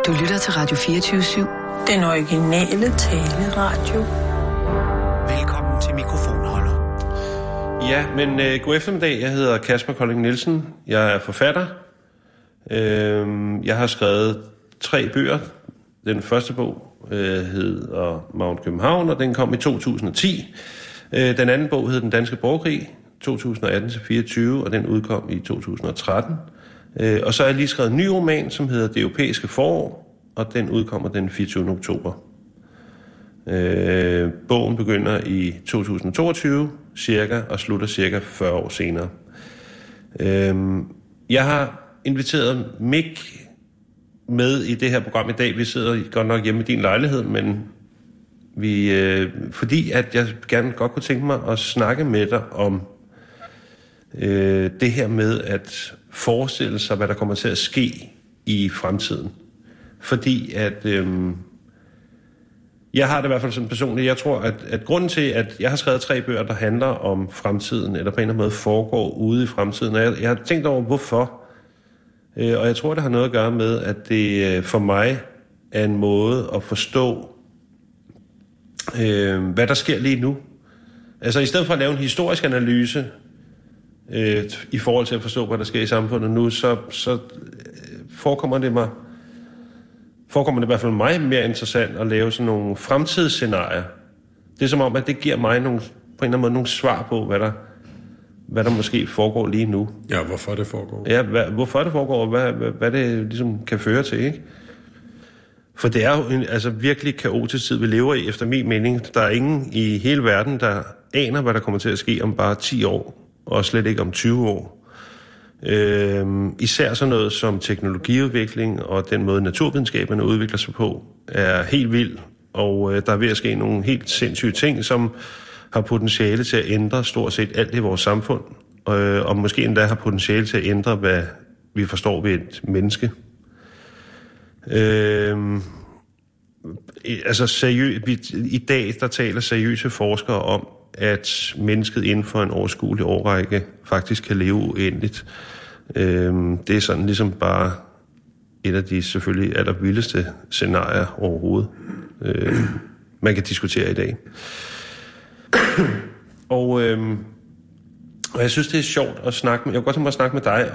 Du lytter til Radio 24/7. Den originale taleradio. Velkommen til mikrofonholder. Ja, men god eftermiddag. Jeg hedder Kasper Kolding Nielsen. Jeg er forfatter. Jeg har skrevet 3 bøger. Den første bog hedder Mount København, og den kom i 2010. Den anden bog hed Den Danske Borgerkrig, 2018-24, og den udkom i 2013. Og så har jeg lige skrevet en ny roman, som hedder Det Europæiske Forår, og den udkommer den 24. oktober. Bogen begynder i 2022 cirka, og slutter cirka 40 år senere. Jeg har inviteret Mik med i det her program i dag. Vi sidder godt nok hjemme i din lejlighed, men fordi at jeg gerne godt kunne tænke mig at snakke med dig om det her med at forestille sig, hvad der kommer til at ske i fremtiden. Fordi at jeg har det i hvert fald sådan personligt. Jeg tror, at grunden til, at jeg har skrevet 3 bøger, der handler om fremtiden, eller på en eller anden måde foregår ude i fremtiden, og jeg har tænkt over, hvorfor. Og jeg tror, det har noget at gøre med, at det for mig er en måde at forstå, hvad der sker lige nu. Altså i stedet for at lave en historisk analyse i forhold til at forstå, hvad der sker i samfundet nu, så forekommer det i hvert fald mig mere interessant at lave sådan nogle fremtidsscenarier. Det er som om, at det giver mig på en eller anden måde nogle svar på, hvad der måske foregår lige nu. Ja, hvorfor det foregår. Ja, hvorfor det foregår, og hvad det ligesom kan føre til, ikke? For det er jo en virkelig kaotisk tid, vi lever i, efter min mening. Der er ingen i hele verden, der aner, hvad der kommer til at ske om bare 10 år, og slet ikke om 20 år. Især sådan noget som teknologiudvikling og den måde naturvidenskaberne udvikler sig på, er helt vild, og der er ved at ske nogle helt sindssyge ting, som har potentiale til at ændre stort set alt i vores samfund, og måske endda har potentiale til at ændre, hvad vi forstår ved et menneske. I dag, der taler seriøse forskere om, at mennesket inden for en overskuelig årrække faktisk kan leve uendeligt. Det er sådan ligesom bare et af de selvfølgelig allervildeste scenarier overhovedet, man kan diskutere i dag. Og jeg synes, det er sjovt at snakke med. Jeg kunne godt tænke mig at snakke med dig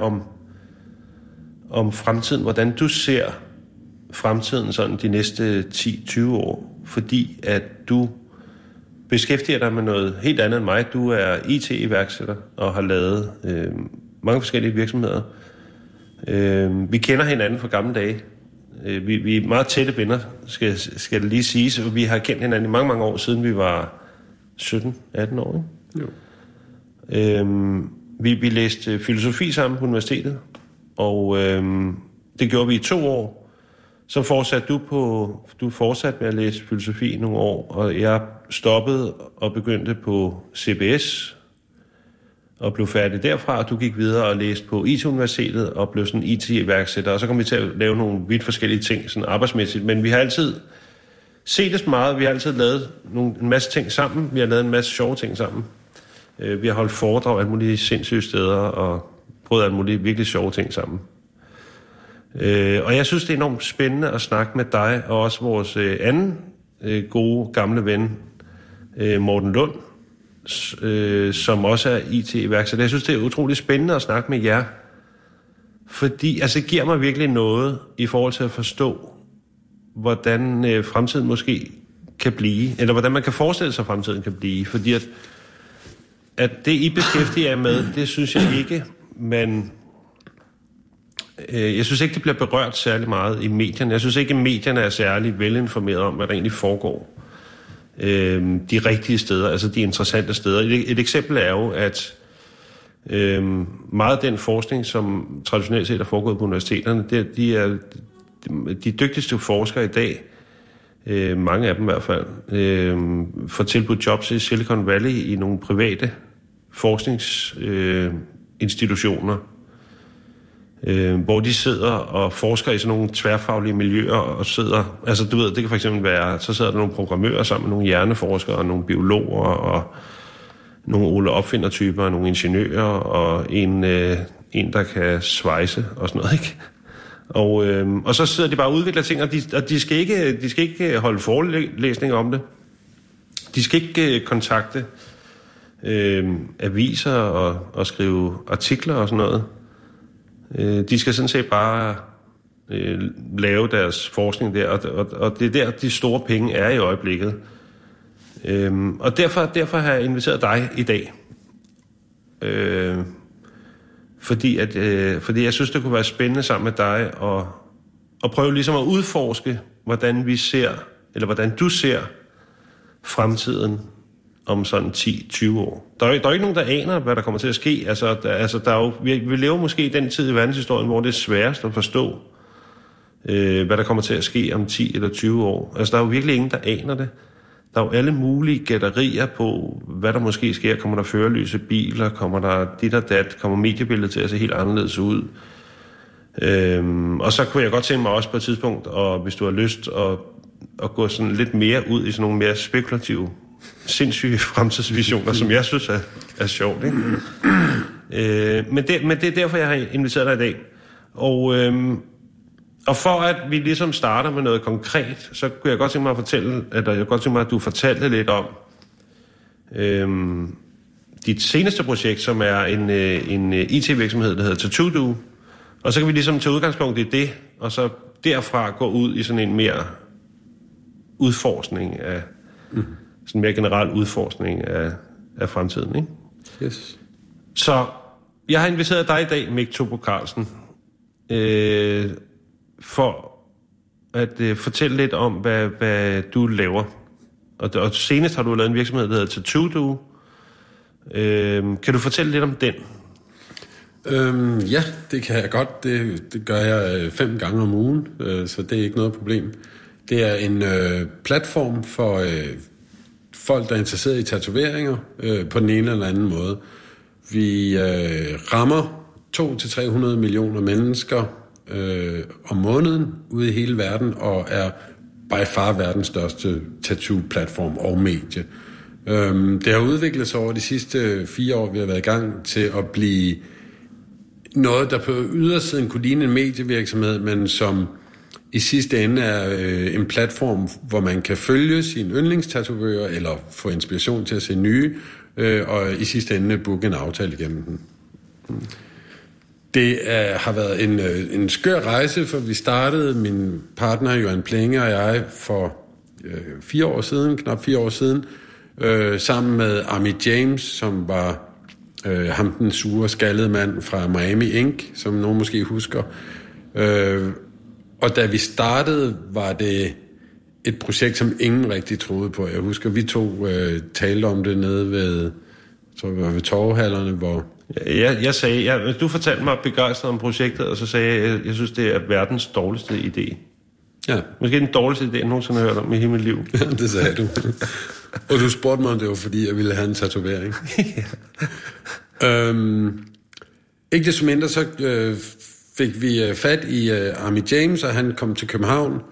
om fremtiden, hvordan du ser fremtiden sådan de næste 10-20 år, fordi at du beskæftiger dig med noget helt andet end mig. Du er IT-iværksætter og har lavet mange forskellige virksomheder. Vi kender hinanden fra gamle dage. Vi er meget tætte venner, skal det lige siges. Vi har kendt hinanden i mange, mange år, siden vi var 17-18 år. Ikke? Jo. Vi læste filosofi sammen på universitetet, og det gjorde vi i 2 år. Så fortsatte du fortsatte med at læse filosofi i nogle år, og jeg stoppede og begyndte på CBS og blev færdig derfra, og du gik videre og læste på IT-universitetet og blev sådan IT-iværksætter, og så kom vi til at lave nogle vidt forskellige ting, sådan arbejdsmæssigt, men vi har altid set meget, vi har altid lavet en masse ting sammen, vi har lavet en masse sjove ting sammen. Vi har holdt foredrag alle mulige sindssyge steder, og prøvet alle mulige virkelig sjove ting sammen. Og jeg synes, det er enormt spændende at snakke med dig, og også vores anden gode gamle ven, Morten Lund, som også er IT-iværksætter. Jeg synes, det er utroligt spændende at snakke med jer, fordi det giver mig virkelig noget i forhold til at forstå, hvordan fremtiden måske kan blive, eller hvordan man kan forestille sig, at fremtiden kan blive. Fordi at det, I beskæftiger jer med, det synes jeg ikke, jeg synes ikke, det bliver berørt særlig meget i medierne. Jeg synes ikke, at medierne er særlig velinformeret om, hvad der egentlig foregår. De rigtige steder, altså de interessante steder. Et eksempel er jo, at meget af den forskning, som traditionelt set er foregået på universiteterne, de dygtigste forskere i dag, mange af dem i hvert fald, får tilbudt jobs i Silicon Valley i nogle private forskningsinstitutioner, hvor de sidder og forsker i sådan nogle tværfaglige miljøer og sidder, altså du ved, det kan for eksempel være, så sidder der nogle programmører sammen med nogle hjerneforskere og nogle biologer og nogle Ole Opfinder-typer og nogle ingeniører og en der kan svejse og sådan noget, ikke? Og så sidder de bare og udvikler ting, og de skal ikke holde forelæsninger om det. De skal ikke kontakte aviser og skrive artikler og sådan noget. De skal sådan set bare lave deres forskning der, og det er der, de store penge er i øjeblikket. Og derfor har jeg inviteret dig i dag. Fordi jeg synes, det kunne være spændende sammen med dig at prøve ligesom at udforske, hvordan du ser fremtiden om sådan 10-20 år. Der er ikke nogen, der aner, hvad der kommer til at ske. Der er jo, vi lever måske i den tid i verdenshistorien, hvor det er sværest at forstå, hvad der kommer til at ske om 10 eller 20 år. Altså, der er jo virkelig ingen, der aner det. Der er jo alle mulige gætterier på, hvad der måske sker. Kommer der førerløse biler? Kommer der dit og dat? Kommer mediebilledet til at se helt anderledes ud? Og så kunne jeg godt tænke mig også på et tidspunkt, og hvis du har lyst, at gå sådan lidt mere ud i sådan nogle mere spekulative, sindssyge fremtidsvisioner, som jeg synes er sjovt, ikke? Men det er derfor, jeg har inviteret dig i dag. Og for at vi ligesom starter med noget konkret, så kunne jeg godt tænke mig at du fortalte lidt om dit seneste projekt, som er en IT-virksomhed, der hedder Tatoodo. Og så kan vi ligesom tage udgangspunkt i det, og så derfra gå ud i sådan en mere udforskning af, sådan en mere generel udforskning af fremtiden, ikke? Yes. Så jeg har inviteret dig i dag, Mik Tobo Carlsen, for at fortælle lidt om, hvad du laver. Og senest har du lavet en virksomhed, der hedder Tatoodo. Kan du fortælle lidt om den? Ja, det kan jeg godt. Det gør jeg 5 gange om ugen, så det er ikke noget problem. Det er en platform for folk, der er interesseret i tatoveringer på den ene eller anden måde. Vi rammer 200-300 millioner mennesker om måneden ude i hele verden, og er by far verdens største tattoo-platform og medie. Det har udviklet sig over de sidste 4 år, vi har været i gang, til at blive noget, der på ydersiden kunne ligne en medievirksomhed, men som i sidste ende er en platform, hvor man kan følge sine yndlingstatovører, eller få inspiration til at se nye, og i sidste ende booke en aftale igennem den. Det har været en skør rejse, for vi startede, min partner Johan Plenge og jeg, for 4 år siden, knap 4 år siden, sammen med Army James, som var ham den sure, skaldede mand fra Miami Ink., som nogen måske husker. Og da vi startede, var det et projekt, som ingen rigtig troede på. Jeg husker, vi to talte om det nede ved torvehallerne, hvor... Jeg sagde, du fortalte mig begejstret om projektet, og så sagde jeg synes, det er verdens dårligste idé. Ja. Måske den dårligste idé, jeg nogensinde har hørt om i hele mit liv. Ja, det sagde du. Og du spurgte mig, om det var, fordi jeg ville have en tatovering. Ikke desto mindre, så fik vi fat i Army James, og han kom til København.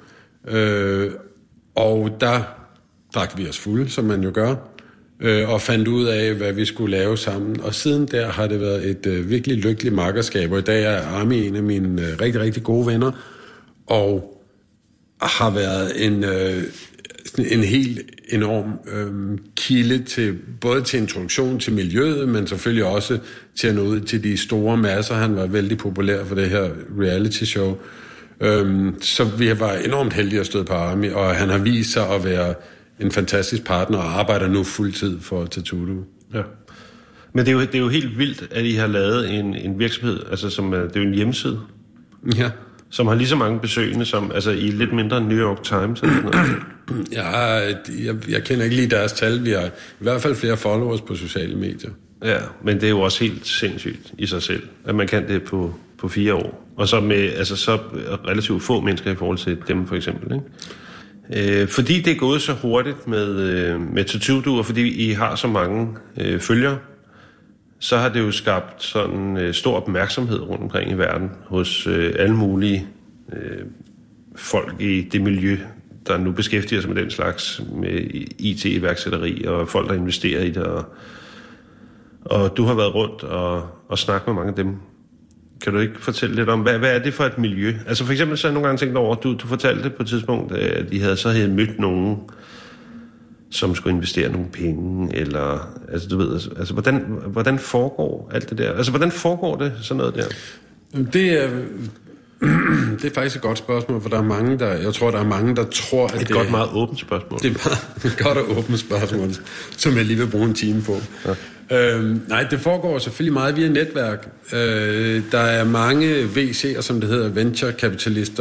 Og der drak vi os fulde, som man jo gør, og fandt ud af, hvad vi skulle lave sammen. Og siden der har det været et virkelig lykkeligt makkerskab, og i dag er Army en af mine rigtig, rigtig gode venner, og har været en helt enorm kilde til, både til introduktion til miljøet, men selvfølgelig også til at nå ud til de store masser. Han var vældig populær for det her reality show. Så vi var enormt heldige at støde på Army, og han har vist sig at være en fantastisk partner og arbejder nu fuldtid for Tatoodo. Ja. Men det er jo helt vildt, at I har lavet en virksomhed, altså det er jo en hjemmeside. Ja. Som har lige så mange besøgende som i lidt mindre New York Times eller sådan noget. Ja, jeg kender ikke lige deres tal. Vi har i hvert fald flere followers på sociale medier. Ja, men det er jo også helt sindssygt i sig selv, at man kan det på 4 år. Og så med så relativt få mennesker i forhold til dem for eksempel, ikke? Fordi det er gået så hurtigt med Tatoodo, og fordi I har så mange følgere, så har det jo skabt sådan stor opmærksomhed rundt omkring i verden hos alle mulige folk i det miljø, der nu beskæftiger sig med den slags, med IT-iværksætteri og folk, der investerer i det. Og du har været rundt og snakket med mange af dem. Kan du ikke fortælle lidt om, hvad er det for et miljø? Altså for eksempel så har jeg nogle gange tænkt over, du fortalte det på et tidspunkt, at de havde mødt nogen, som skulle investere nogle penge, eller, altså du ved, altså hvordan foregår alt det der? Altså hvordan foregår det, sådan noget der? Det er faktisk et godt spørgsmål, for der er mange, jeg tror, der er mange, der tror, at det er et meget åbent spørgsmål. Det er meget godt og åbent spørgsmål, som jeg lige vil bruge en time på. Ja. Nej, det foregår selvfølgelig meget via netværk. Der er mange VC'er, som det hedder, venture-kapitalister,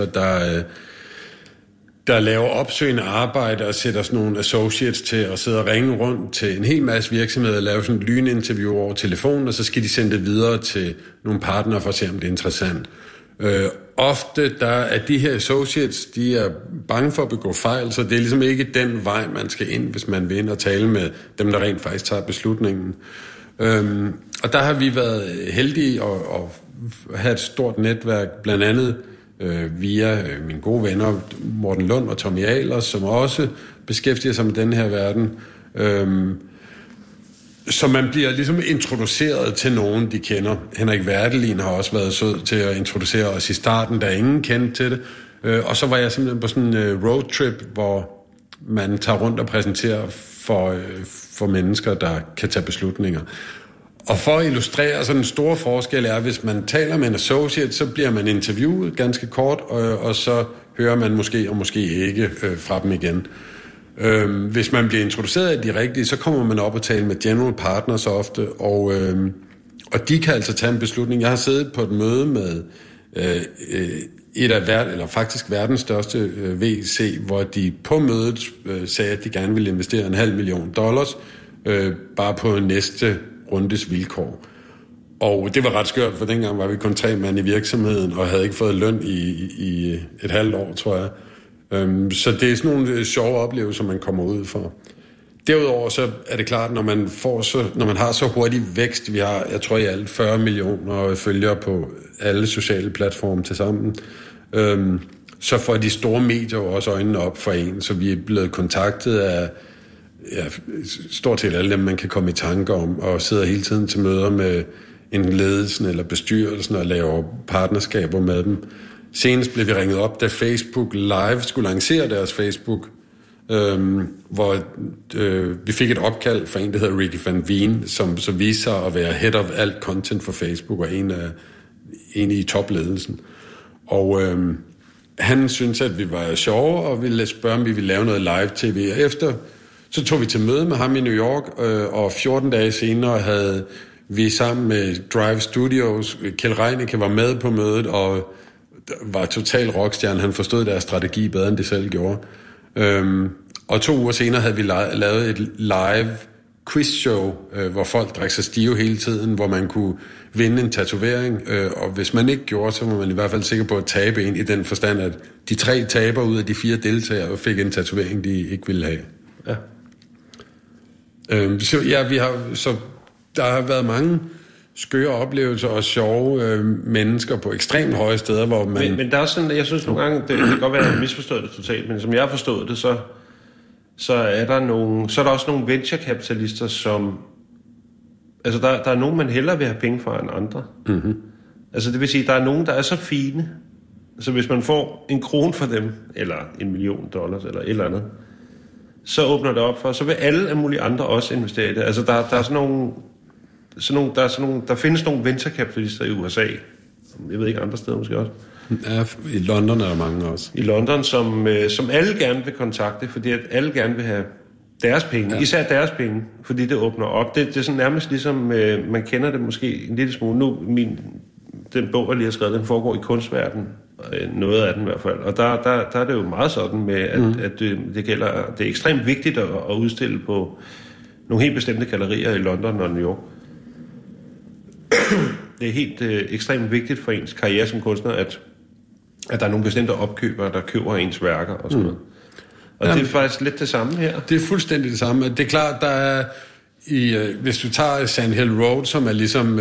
der laver opsøgende arbejde og sætter sådan nogle associates til at sidde og ringe rundt til en hel masse virksomheder og lave sådan et lyninterview over telefonen, og så skal de sende det videre til nogle partnere for at se, om det er interessant. Ofte der er de her associates, de er bange for at begå fejl, så det er ligesom ikke den vej, man skal ind, hvis man vil ind og tale med dem, der rent faktisk tager beslutningen. Og der har vi været heldige at have et stort netværk, blandt andet via mine gode venner Morten Lund og Tommy Ahlers, som også beskæftiger sig med den her verden. Så man bliver ligesom introduceret til nogen, de kender. Henrik Werdelin har også været sød til at introducere os i starten, der ingen kendte til det. Og så var jeg simpelthen på sådan en roadtrip, hvor man tager rundt og præsenterer for mennesker, der kan tage beslutninger. Og for at illustrere sådan en stor forskel er, hvis man taler med en associate, så bliver man interviewet ganske kort, og så hører man måske og måske ikke fra dem igen. Hvis man bliver introduceret af de rigtige, så kommer man op og tale med general partners ofte, og de kan altså tage en beslutning. Jeg har siddet på et møde med faktisk verdens største VC, hvor de på mødet sagde, at de gerne ville investere $500 million, bare på næste rundes vilkår. Og det var ret skørt, for dengang var vi kun 3 mand i virksomheden, og havde ikke fået løn i et halvt år, tror jeg. Så det er sådan nogle sjove oplevelser, man kommer ud for. Derudover så er det klart, når man har så hurtig vækst, vi har, jeg tror i alt 40 millioner følgere på alle sociale platforme til sammen, så får de store medier også øjnene op for en, så vi er blevet kontaktet af stort set alle dem, man kan komme i tanker om, og sidder hele tiden til møder med en ledelsen eller bestyrelsen og laver partnerskaber med dem. Senest blev vi ringet op, da Facebook Live skulle lancere deres Facebook, hvor vi fik et opkald fra en, der hedder Ricky van Veen, som så viste sig at være head of alt content for Facebook, og en i topledelsen. Og han syntes, at vi var sjove, og ville spørge, om vi ville lave noget live-tv. Og efter så tog vi til møde med ham i New York, og 14 dage senere havde vi sammen med Drive Studios, Kjeld Reinicke var med på mødet, og var total rockstjerne. Han forstod deres strategi bedre, end det selv gjorde. Og 2 uger senere havde vi lavet et live quizshow, hvor folk drak sig stive hele tiden, hvor man kunne vinde en tatovering, og hvis man ikke gjorde, så var man i hvert fald sikker på at tabe en, i den forstand, at de 3 taber ud af de 4 deltagere fik en tatovering, de ikke ville have. Ja. Så der har været mange skøre oplevelser og sjove mennesker på ekstremt høje steder, hvor man... Men der er sådan, jeg synes nogle gange, det kan godt være, at jeg misforstået det totalt, men som jeg har forstået det, så er der også nogle venture-kapitalister, som... Altså, der er nogen, man hellere vil have penge fra end andre. Mm-hmm. Altså, det vil sige, der er nogen, der er så fine, så hvis man får 1 krone for dem, eller $1 million, eller et eller andet, så åbner det op for, så vil alle mulige andre også investere i det. Altså, der er sådan nogle... Der findes nogle venture-kapitalister i USA. Jeg ved ikke, andre steder måske også. Ja, i London er der mange også. I London, som alle gerne vil kontakte, fordi at alle gerne vil have deres penge. Ja. Især deres penge, fordi det åbner op. Det er sådan nærmest ligesom, man kender det måske en lille smule. Nu, den bog, jeg lige har skrevet, den foregår i kunstverdenen. Noget af den i hvert fald. Og der er det jo meget sådan med, at det gælder... Det er ekstremt vigtigt at udstille på nogle helt bestemte gallerier i London og New York. Det er helt ekstremt vigtigt for ens karriere som kunstner, at der er nogle bestemte opkøbere, der køber ens værker og sådan noget. Og det er faktisk lidt det samme her. Det er fuldstændig det samme. Det er klart, der er hvis du tager Sand Hill Road, som er ligesom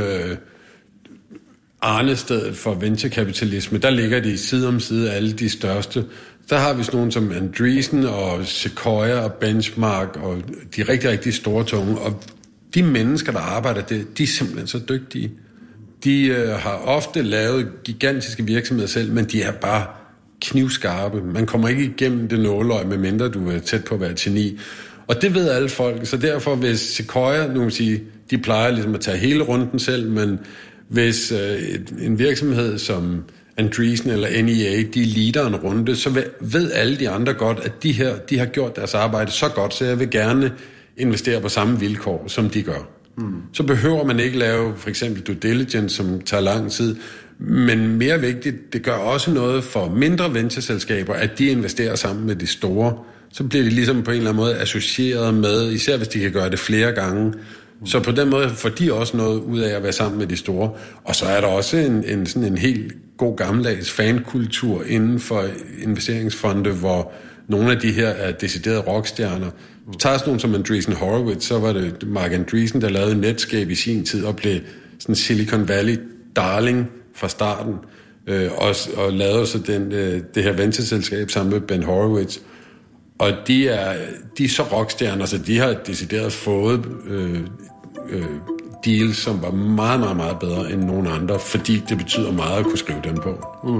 arnestedet for venturekapitalisme, der ligger de side om side alle de største. Der har vi sådan nogle som Andreessen og Sequoia og Benchmark og de rigtig, rigtig store tunge. Og de mennesker, der arbejder det, de er simpelthen så dygtige. de har ofte lavet gigantiske virksomheder selv, men de er bare knivskarpe. Man kommer ikke igennem det nåløg, medmindre du er tæt på at være geni. Og det ved alle folk, så derfor hvis Sequoia, nu vil sige, de plejer ligesom at tage hele runden selv, men hvis en virksomhed som Andreessen eller NEA, de leader en runde, så ved alle de andre godt, at de har gjort deres arbejde så godt, så jeg vil gerne investere på samme vilkår, som de gør. Så behøver man ikke lave for eksempel due diligence, som tager lang tid, men mere vigtigt, det gør også noget for mindre ventureselskaber, at de investerer sammen med de store. Så bliver de ligesom på en eller anden måde associeret med, især hvis de kan gøre det flere gange. Så på den måde får de også noget ud af at være sammen med de store. Og så er der også en helt god gammeldags fankultur inden for investeringsfonde, hvor nogle af de her er deciderede rockstjerner. Tager sådan nogle som Andreessen Horowitz, så var det Mark Andreessen, der lavede Netscape i sin tid og blev sådan Silicon Valley darling fra starten. Og lavede så det her ventureselskab sammen med Ben Horowitz. Og de er så rockstjerner, så de har decideret fået deals, som var meget, meget, meget bedre end nogen andre, fordi det betyder meget at kunne skrive dem på.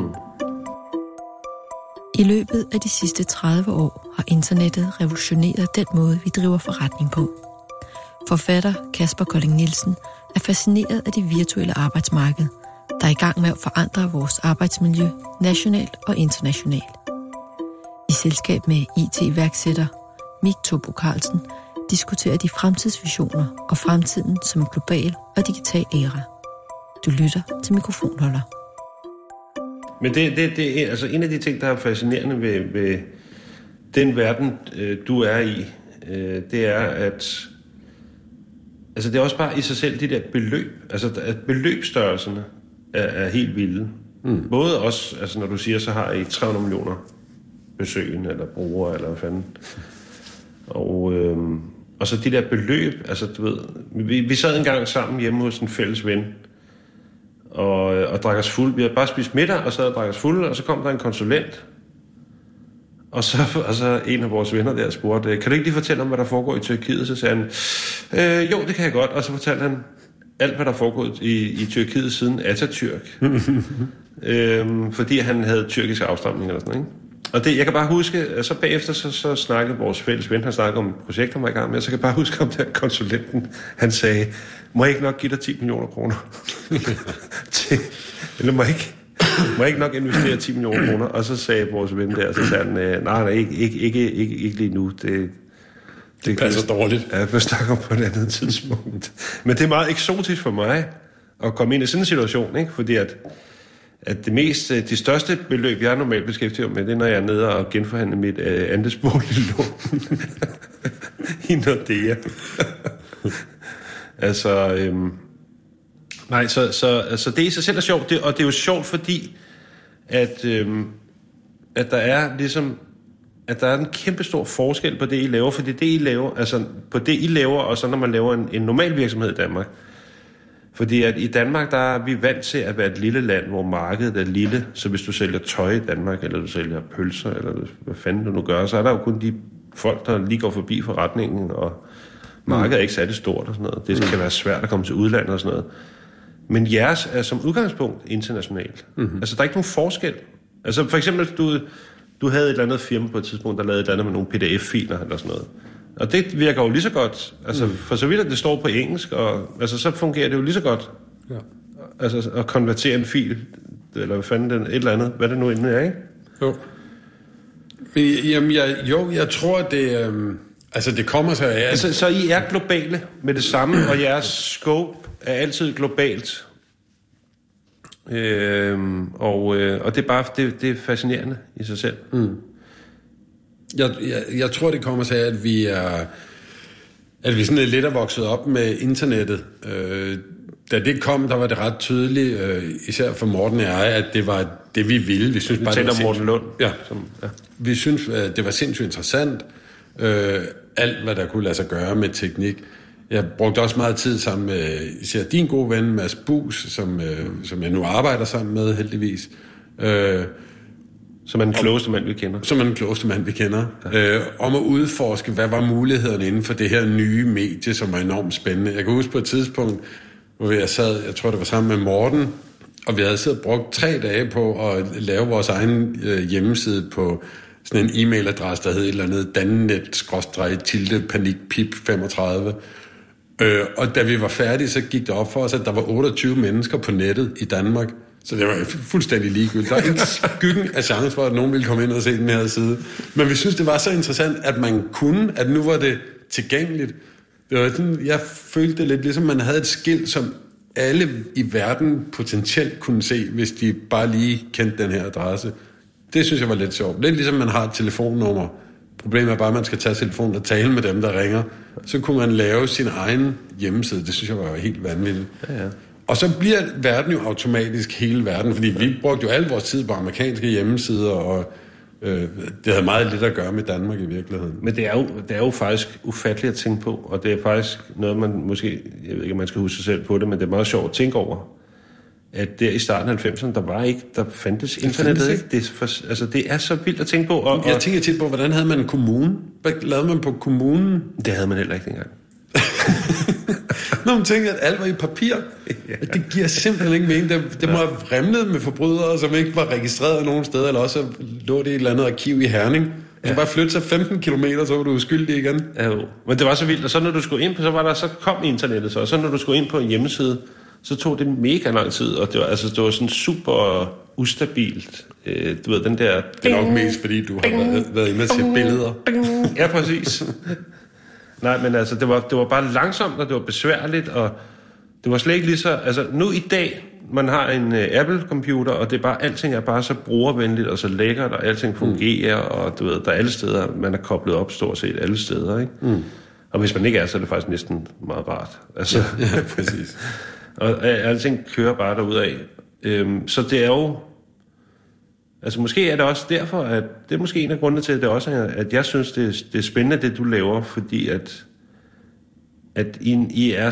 I løbet af de sidste 30 år har internettet revolutioneret den måde, vi driver forretning på. Forfatter Kasper Kolding Nielsen er fascineret af det virtuelle arbejdsmarked, der er i gang med at forandre vores arbejdsmiljø nationalt og internationalt. I selskab med IT-iværksætter Mik Tobo Carlsen diskuterer de fremtidsvisioner og fremtiden som en global og digital æra. Du lytter til Mikrofonholder. Men det er altså en af de ting, der er fascinerende ved den verden, du er i, det er, at altså det er også bare i sig selv de der beløb, altså at beløbsstørrelserne er helt vilde. Både også, altså når du siger, så har I 300 millioner besøgende eller brugere, eller hvad fanden. Og så de der beløb, altså du ved, vi sad engang sammen hjemme hos en fælles ven, og drak os fuld. Vi havde bare spist middag, og så havde drak os fuld, og så kom der en konsulent. Og så en af vores venner der spurgte, kan du ikke lige fortælle om, hvad der foregår i Tyrkiet? Så sagde han, jo, det kan jeg godt. Og så fortalte han alt, hvad der foregår i Tyrkiet siden Atatürk. Fordi han havde tyrkisk afstamning eller sådan noget, ikke? Og det, jeg kan bare huske, så bagefter så snakkede vores fælles ven, han snakkede om et projekt, han var i gang med, så kan jeg bare huske om der konsulenten, han sagde, må jeg ikke nok give dig 10 millioner kroner? Eller må jeg ikke nok investere 10 millioner kroner? Og så sagde vores ven der, så sagde han, nej, ikke lige nu, det passer dårligt. Ja, jeg snakker om på et andet tidspunkt. Men det er meget eksotisk for mig at komme ind i sådan en situation, ikke? Fordi at de største beløb, jeg normalt beskæftiger mig med, det er, når jeg er nede og genforhandler mit andelsboliglån i Nordea. Altså, nej, så det i sig selv er sjovt, og det er jo sjovt, fordi at der er ligesom, at der er en kæmpe stor forskel på det, I laver, fordi det, I laver, altså på det, I laver, og så når man laver en normal virksomhed i Danmark. Fordi at i Danmark, der er vi vant til at være et lille land, hvor markedet er lille. Så hvis du sælger tøj i Danmark, eller du sælger pølser, eller hvad fanden du nu gør, så er der jo kun de folk, der lige går forbi forretningen, og markedet er ikke særlig stort og sådan noget. Det kan være svært at komme til udlandet og sådan noget. Men jeres er som udgangspunkt internationalt. Altså, der er ikke nogen forskel. Altså, for eksempel, du havde et eller andet firma på et tidspunkt, der lavede et eller andet med nogle PDF-filer eller sådan noget. Og det virker jo lige så godt. Altså, for så vidt at det står på engelsk, og altså, så fungerer det jo lige så godt. Ja. Altså, at konvertere en fil, eller hvad fanden den, et eller andet, hvad det nu endnu er, ikke? Jo. Jamen, jeg tror, det... altså, det kommer sig af... Altså, så I er globale med det samme, og jeres scope er altid globalt. Og det er bare... Det er fascinerende i sig selv. Jeg tror, det kommer sig af, at vi sådan lidt er vokset op med internettet. Da det kom, der var det ret tydeligt, især for Morten og jeg, at det var det, vi ville. Vi synes bare, det var Morten Lund. Ja. Vi synes, det var sindssygt interessant. Alt, hvad der kunne lade sig gøre med teknik. Jeg brugte også meget tid sammen med især din gode ven, Mads Bus, som jeg nu arbejder sammen med, heldigvis. Som er den klogeste mand, vi kender. Som er den klogeste mand, vi kender. Ja. Om at udforske, hvad var mulighederne inden for det her nye medie, som var enormt spændende. Jeg kan huske på et tidspunkt, hvor jeg sad, jeg tror det var sammen med Morten, og vi havde siddet og brugt 3 dage på at lave vores egen hjemmeside på sådan en e-mailadresse, der hed et eller andet dannet-tilde-panikpip35. Og da vi var færdige, så gik det op for os, at der var 28 mennesker på nettet i Danmark. Så det var fuldstændig ligegyldigt. Der var ikke skyggen af chance for, at nogen ville komme ind og se den her side. Men vi synes, det var så interessant, at man kunne, at nu var det tilgængeligt. Det var sådan, jeg følte det lidt ligesom, man havde et skilt, som alle i verden potentielt kunne se, hvis de bare lige kendte den her adresse. Det synes jeg var lidt sjovt. Lidt ligesom man har et telefonnummer. Problemet er bare, at man skal tage telefonen og tale med dem, der ringer. Så kunne man lave sin egen hjemmeside. Det synes jeg var helt vanvittigt. Ja. Og så bliver verden jo automatisk hele verden, fordi vi brugte jo al vores tid på amerikanske hjemmesider, og det havde meget lidt at gøre med Danmark i virkeligheden. Men det er jo faktisk ufatteligt at tænke på, og det er faktisk noget, man måske, jeg ved ikke, om man skal huske sig selv på det, men det er meget sjovt at tænke over, at der i starten af 90'erne, der fandtes internettet ikke. Det er så vildt at tænke på. Og jeg tænker tit på, hvordan havde man en kommune? Hvad lavede man på kommunen? Det havde man heller ikke engang. Når man tænker, at alt var i papir, det giver simpelthen ikke mening. Det må have remlet med forbrydere, som ikke var registreret nogen steder, eller også lå det i et eller andet arkiv i Herning. Du kan bare flytte sig 15 kilometer, så var du uskyldig igen. Ja, jo. Men det var så vildt, og så når du skulle ind på, så kom internettet, og så når du skulle ind på en hjemmeside, så tog det mega lang tid, og det var sådan super ustabilt. Du ved, den der... Det er nok mest, fordi du har været inde til billeder. Ja, præcis. Nej, men altså, det var bare langsomt, og det var besværligt, og det var slet ikke lige så... Altså, nu i dag, man har en Apple-computer, og det er bare, alting er bare så brugervenligt, og så lækkert, og alting fungerer, og du ved, der er alle steder, man er koblet op stort set alle steder, ikke? Mm. Og hvis man ikke er, så er det faktisk næsten meget rart. Altså, ja, præcis. Og alting kører bare derudad. Så det er jo... Altså måske er det også derfor, at det er måske en af grundene til, at det også er, at jeg synes, det er spændende, det du laver, fordi at I er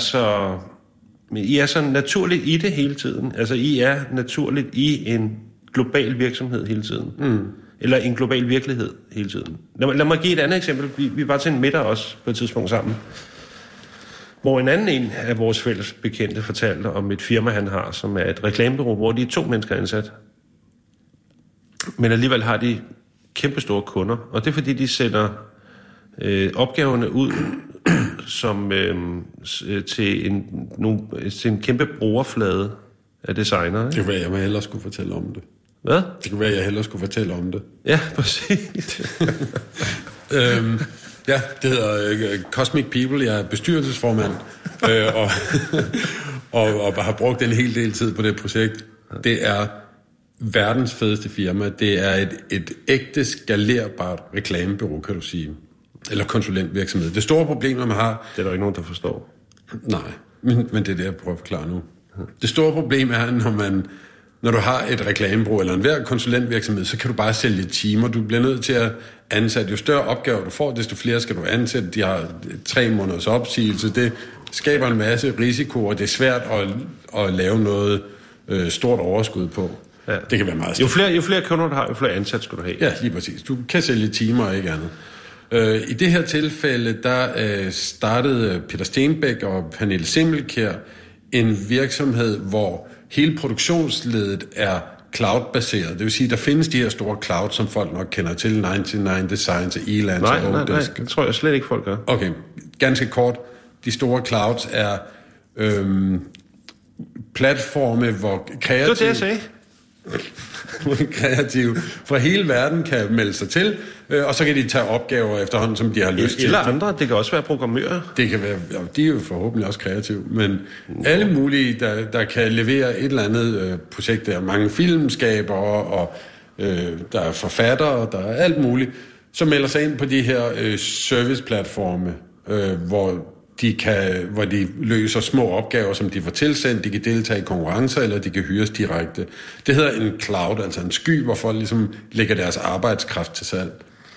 så naturligt i det hele tiden. Altså I er naturligt i en global virksomhed hele tiden. Mm. Eller en global virkelighed hele tiden. Lad mig give et andet eksempel. Vi var til en middag også på et tidspunkt sammen, hvor en af vores fælles bekendte fortalte om et firma, han har, som er et reklamebureau, hvor de er 2 mennesker ansat. Men alligevel har de kæmpe store kunder, og det er fordi, de sender opgaverne ud som til en kæmpe brugerflade af designere. Det kunne være, jeg hellere skulle fortælle om det. Hvad? Det kunne være, jeg hellere skulle fortælle om det. Ja, præcis. Ja, det hedder Cosmic People. Jeg er bestyrelsesformand, og har brugt en hel del tid på det projekt. Det er verdens fedeste firma. Det er et ægte skalerbart reklamebureau, kan du sige. Eller konsulentvirksomhed. Det store problem, man har... Det er der ikke nogen, der forstår. Nej, men det er det, jeg prøver at forklare nu. Det store problem er, når du har et reklamebureau eller en hver konsulentvirksomhed, så kan du bare sælge timer. Du bliver nødt til at ansætte. Jo større opgaver du får, desto flere skal du ansætte. De har 3 måneders opsigelse. Det skaber en masse risiko, og det er svært at lave noget stort overskud på. Ja. Det kan være meget svært. Jo flere kunder du har, jo flere ansat skal du have. Ja, lige præcis. Du kan sælge timer og ikke andet. I det her tilfælde, der startede Peter Stenbæk og Pernille Simmelkjær en virksomhed, hvor hele produktionsledet er cloud-baseret. Det vil sige, der findes de her store cloud, som folk nok kender til, 99 Designs og Elance og Odesk. Nej, det tror jeg slet ikke, folk gør. Okay, ganske kort. De store clouds er platforme, hvor kreative... Det var det, jeg sagde. Kreative fra hele verden kan melde sig til, og så kan de tage opgaver efterhånden, som de har lyst til. Eller andre, det kan også være programmører. Det kan være, de er jo forhåbentlig også kreative, men alle mulige, der kan levere et eller andet projekt, der er mange filmskabere, og der er forfattere, der er alt muligt, som melder sig ind på de her serviceplatforme, hvor de løser små opgaver, som de får tilsendt. De kan deltage i konkurrencer, eller de kan hyres direkte. Det hedder en cloud, altså en sky, hvor folk ligesom lægger deres arbejdskraft til salg.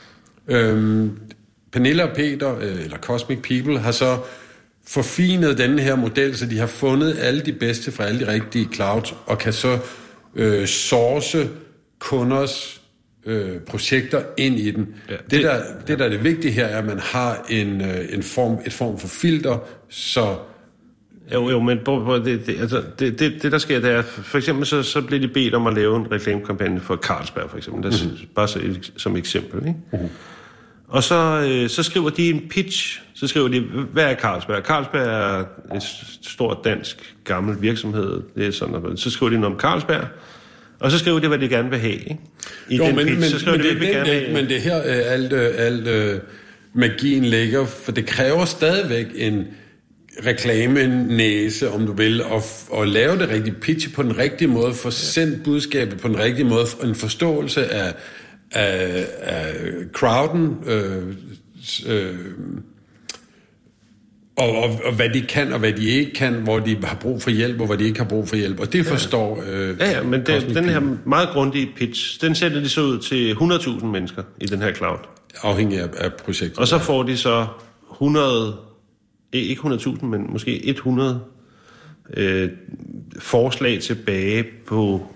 Pernille og Peter, eller Cosmic People, har så forfinet denne her model, så de har fundet alle de bedste fra alle de rigtige clouds, og kan så source kunders projekter ind i den. Ja, det der er det vigtige her, er, at man har et form for filter, så Jo, men det der sker, det er, for eksempel så bliver de bedt om at lave en reklamekampagne for Carlsberg, for eksempel. Bare som eksempel, ikke? Og så skriver de en pitch. Så skriver de, hvad er Carlsberg? Carlsberg er en stor dansk gammel virksomhed. Det er sådan, så skriver de noget om Carlsberg. Og så skriver de, hvad de gerne vil have, ikke? Men det her alt magien ligger, for det kræver stadigvæk en reklamenæse, om du vil, og lave det rigtige pitch på den rigtige måde, få sendt budskabet på den rigtige måde, en forståelse af crowden, og hvad de kan, og hvad de ikke kan, hvor de har brug for hjælp, og hvor de ikke har brug for hjælp. Og det forstår... men den her meget grundige pitch, den sætter de så ud til 100.000 mennesker i den her cloud. Afhængig af projektet. Og så får de så ikke 100.000, men måske 100 forslag tilbage på...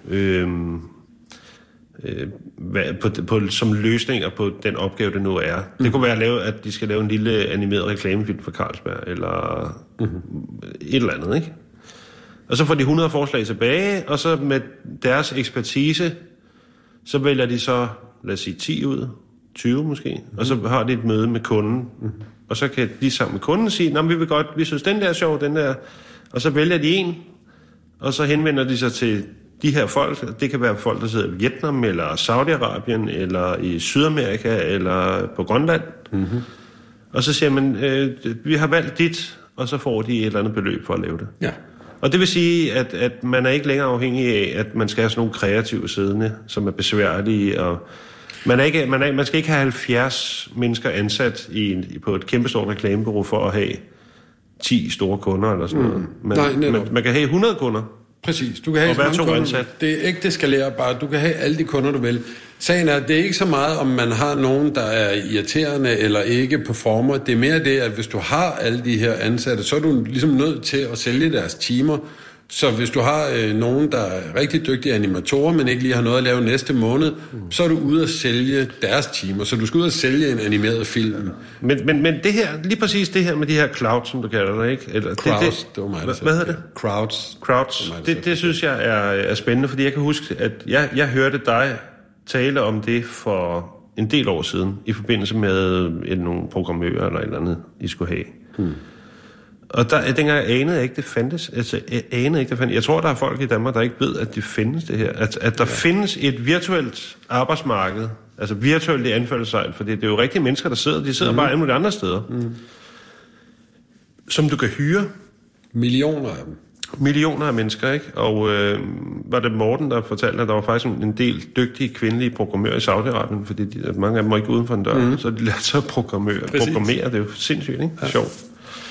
som løsninger på den opgave, det nu er. Det kunne være at de skal lave en lille animeret reklamefilm for Carlsberg, eller et eller andet, ikke? Og så får de 100 forslag tilbage, og så med deres ekspertise, så vælger de så, lad os sige, 10 ud, 20 måske, og så har de et møde med kunden, og så kan de sammen med kunden sige, nå, vi synes, den der er sjov, den der, og så vælger de en, og så henvender de sig til de her folk. Det kan være folk, der sidder i Vietnam, eller Saudi-Arabien, eller i Sydamerika, eller på Grønland. Og så siger man, vi har valgt dit, og så får de et eller andet beløb for at lave det. Ja. Og det vil sige, at man er ikke længere afhængig af, at man skal have sådan nogle kreative siddende, som er besværlige, og man skal ikke have 70 mennesker ansat på et kæmpestort reklamebureau for at have 10 store kunder eller sådan noget. Man kan have 100 kunder. Præcis. Du kan have og være 2 ansat. Det er ikke det skalerbare. Du kan have alle de kunder, du vil. Sagen er, det er ikke så meget, om man har nogen, der er irriterende eller ikke performer. Det er mere det, at hvis du har alle de her ansatte, så er du ligesom nødt til at sælge deres timer. Så hvis du har nogen, der er rigtig dygtige animatorer, men ikke lige har noget at lave næste måned, så er du ude at sælge deres timer. Så du skal ud og sælge en animeret film. Men det her, lige præcis det her med de her clouds, som du kalder det, ikke? Eller, crowds, det var mig, der hvad hedder det? Crowds. Det synes jeg er spændende, fordi jeg kan huske, at jeg hørte dig tale om det for en del år siden, i forbindelse med nogle programmører eller et eller andet, I skulle have. Og dengang anede jeg ikke, det fandtes. Jeg tror, der er folk i Danmark, der ikke ved, at det findes det her. At der findes et virtuelt arbejdsmarked, altså virtuelt i anførselstegn, for det er jo rigtige mennesker, der sidder. De sidder bare alle mulige andre steder. Som du kan hyre. Millioner af dem. Millioner af mennesker, ikke? Og var det Morten, der fortalte, at der var faktisk en del dygtige kvindelige programmører i Saudi-Arabien, fordi mange af dem må ikke gå uden for en dør, så de lærte sig at programmere. Det er jo sindssygt, ikke? Ja. Sjovt.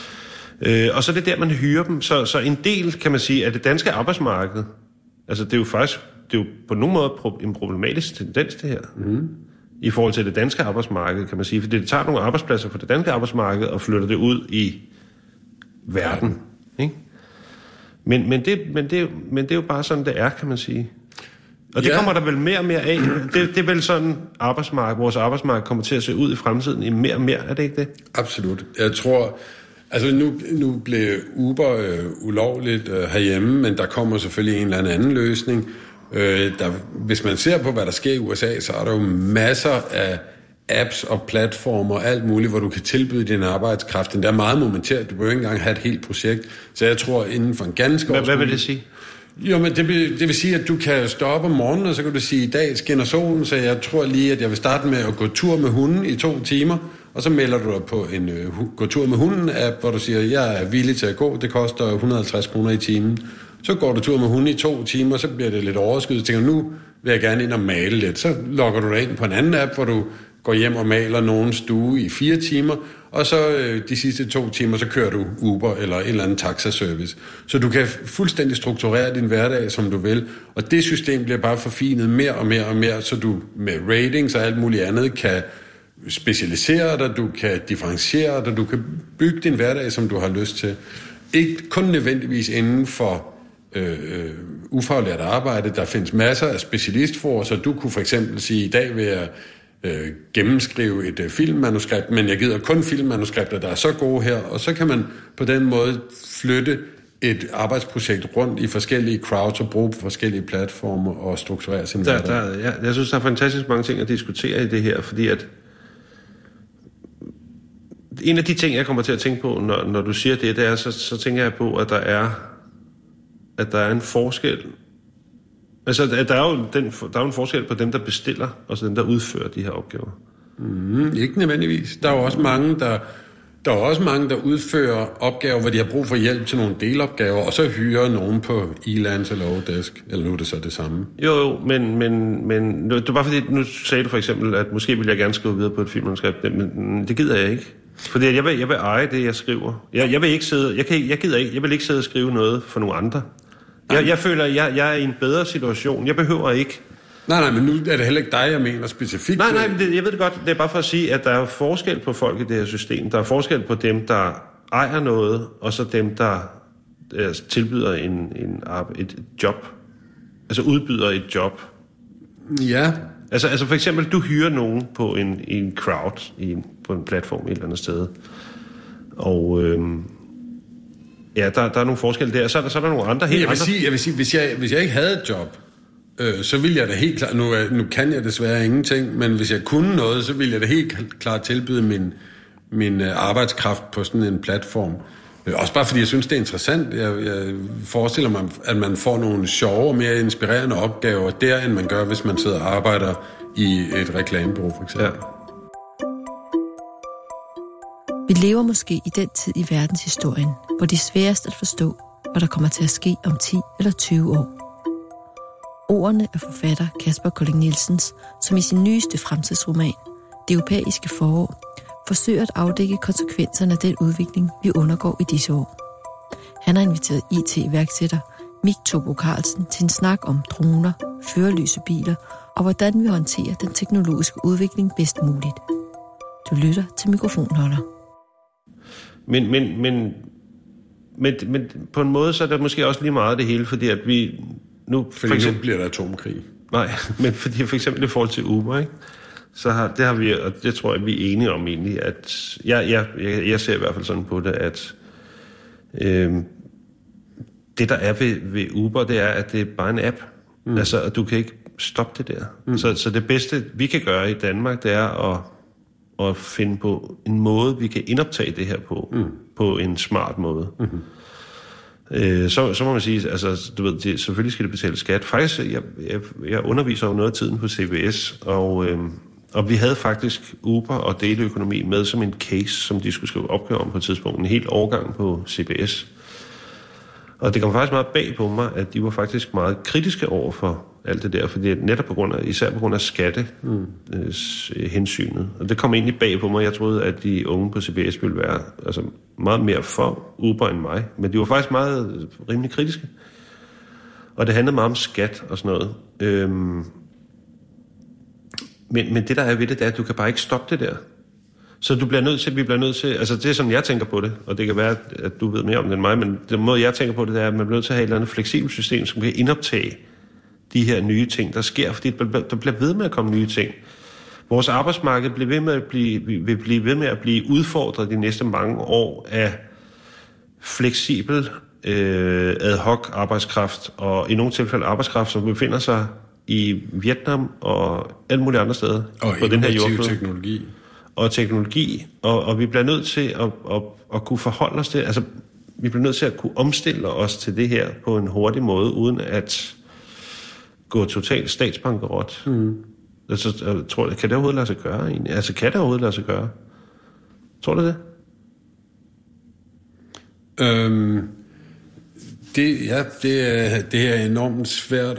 Og så er det der, man hyrer dem. Så en del, kan man sige, af det danske arbejdsmarked, altså det er jo på nogen måde en problematisk tendens, det her. I forhold til det danske arbejdsmarked, kan man sige. Fordi det tager nogle arbejdspladser fra det danske arbejdsmarked og flytter det ud i verden. Ikke? Men det er jo bare sådan, det er, kan man sige. Og det kommer der vel mere og mere af. Det er vel sådan, vores arbejdsmarked kommer til at se ud i fremtiden i mere og mere, er det ikke det? Absolut. Jeg tror... Altså nu blev Uber ulovligt herhjemme, men der kommer selvfølgelig en eller anden løsning. Hvis man ser på, hvad der sker i USA, så er der jo masser af apps og platformer og alt muligt, hvor du kan tilbyde din arbejdskraft. Den der er meget momentært. Du behøver ikke engang have et helt projekt. Så jeg tror, inden for en ganske år... Hvad vil det sige? Jo, men det vil sige, at du kan stå op om morgenen, og så kan du sige, i dag skinner solen, så jeg tror lige, at jeg vil starte med at gå tur med hunden i 2 timer. Og så melder du dig på en gå tur med hunden-app, hvor du siger, jeg er villig til at gå, det koster 150 kroner i timen. Så går du tur med hunden i 2 timer, så bliver det lidt overskyet, og tænker, nu vil jeg gerne ind og male lidt. Så logger du dig ind på en anden app, hvor du går hjem og maler nogen stue i 4 timer, og så de sidste 2 timer, så kører du Uber eller en eller anden taxaservice. Så du kan fuldstændig strukturere din hverdag, som du vil, og det system bliver bare forfinet mere og mere og mere, så du med ratings og alt muligt andet kan specialisere dig, du kan differentiere dig, du kan bygge din hverdag, som du har lyst til. Ikke kun nødvendigvis inden for ufaglært arbejde. Der findes masser af specialistfor, så du kunne for eksempel sige, i dag vil jeg gennemskrive et filmmanuskript, men jeg gider kun filmmanuskripter, der er så gode her, og så kan man på den måde flytte et arbejdsprojekt rundt i forskellige crowds og bruge forskellige platforme og strukturere sin hverdag. Jeg synes, der er fantastisk mange ting at diskutere i det her, fordi at en af de ting, jeg kommer til at tænke på, når du siger det er, så tænker jeg på, at der er en forskel. Altså, der er jo en forskel på dem, der bestiller, og så dem, der udfører de her opgaver. Ikke nødvendigvis. Der er jo også mange, der udfører opgaver, hvor de har brug for hjælp til nogle delopgaver, og så hyrer nogen på Elance eller Odesk, eller nu er det så det samme. Jo, men det var bare fordi, nu sagde du for eksempel, at måske vil jeg gerne skrive videre på et filmmanuskript, men det gider jeg ikke. Fordi jeg vil eje det, jeg skriver. Jeg vil ikke sidde, jeg vil ikke sidde og skrive noget for nogle andre. Jeg føler, at jeg er i en bedre situation. Jeg behøver ikke. Nej, men nu er det heller ikke dig, jeg mener specifikt. Nej, jeg ved det godt. Det er bare for at sige, at der er forskel på folk i det her system. Der er forskel på dem, der ejer noget, og så dem, der tilbyder et job. Altså udbyder et job. Ja. Altså for eksempel, du hyrer nogen på en crowd, på en platform et eller andet sted. Og der er nogle forskelle der. Så er der nogle andre helt andre. Jeg vil sige, hvis jeg ikke havde et job, så ville jeg da helt klart, nu kan jeg desværre ingenting, men hvis jeg kunne noget, så ville jeg da helt klart tilbyde min arbejdskraft på sådan en platform. Også bare fordi jeg synes, det er interessant. Jeg forestiller mig, at man får nogle sjove og mere inspirerende opgaver der, end man gør, hvis man sidder og arbejder i et reklamebureau, for eksempel. Ja. Vi lever måske i den tid i verdenshistorien, hvor det er sværest at forstå, hvad der kommer til at ske om 10 eller 20 år. Ordene af forfatter Kasper Colling Nielsens, som i sin nyeste fremtidsroman, Det europæiske forår, forsøger at afdække konsekvenserne af den udvikling, vi undergår i disse år. Han har inviteret IT-iværksætter Mik Tobo Carlsen til en snak om droner, førerløse biler og hvordan vi håndterer den teknologiske udvikling bedst muligt. Du lytter til Mikrofonholder. Men på en måde så er det måske også lige meget det hele, fordi at vi nu for eksempel nu bliver der atomkrig. Nej, men fordi for eksempel i forhold til Uber, ikke? Det har vi, og det tror jeg, vi er enige om egentlig, at jeg ser i hvert fald sådan på det, at det der er ved Uber, det er, at det er bare en app. Altså, og du kan ikke stoppe det der. Så det bedste, vi kan gøre i Danmark, det er at finde på en måde, vi kan indoptage det her på en smart måde. Så må man sige, altså, du ved, selvfølgelig skal det betale skat. Faktisk, jeg underviser jo noget af tiden på CBS, og vi havde faktisk Uber og deleøkonomi med som en case, som de skulle skrive opgør om på et tidspunkt. En helt årgang på CBS. Og det kom faktisk meget bag på mig, at de var faktisk meget kritiske over for alt det der, fordi netop især på grund af skattehensynet. Og det kom egentlig bag på mig. Jeg troede, at de unge på CBS ville være meget mere for Uber end mig. Men de var faktisk meget rimelig kritiske. Og det handlede meget om skat og sådan noget. Men det der er ved det, det er, at du kan bare ikke stoppe det der. Så vi bliver nødt til, altså det er sådan, jeg tænker på det, og det kan være, at du ved mere om det end mig, men den måde, jeg tænker på det, det er, at man bliver nødt til at have et eller andet fleksibelt system, som kan indoptage de her nye ting, der sker, fordi der bliver ved med at komme nye ting. Vores arbejdsmarked vil blive ved med at blive udfordret de næste mange år af fleksibel ad hoc arbejdskraft, og i nogle tilfælde arbejdskraft, som befinder sig i Vietnam og alle mulige andre steder og på den her jordklode. Teknologi. Og vi bliver nødt til at kunne forholde os til, altså vi bliver nødt til at kunne omstille os til det her på en hurtig måde, uden at gå totalt statsbankerot. Altså, kan det overhovedet lade sig gøre egentlig? Altså, kan det overhovedet lade sig gøre? Tror du det? Det er enormt svært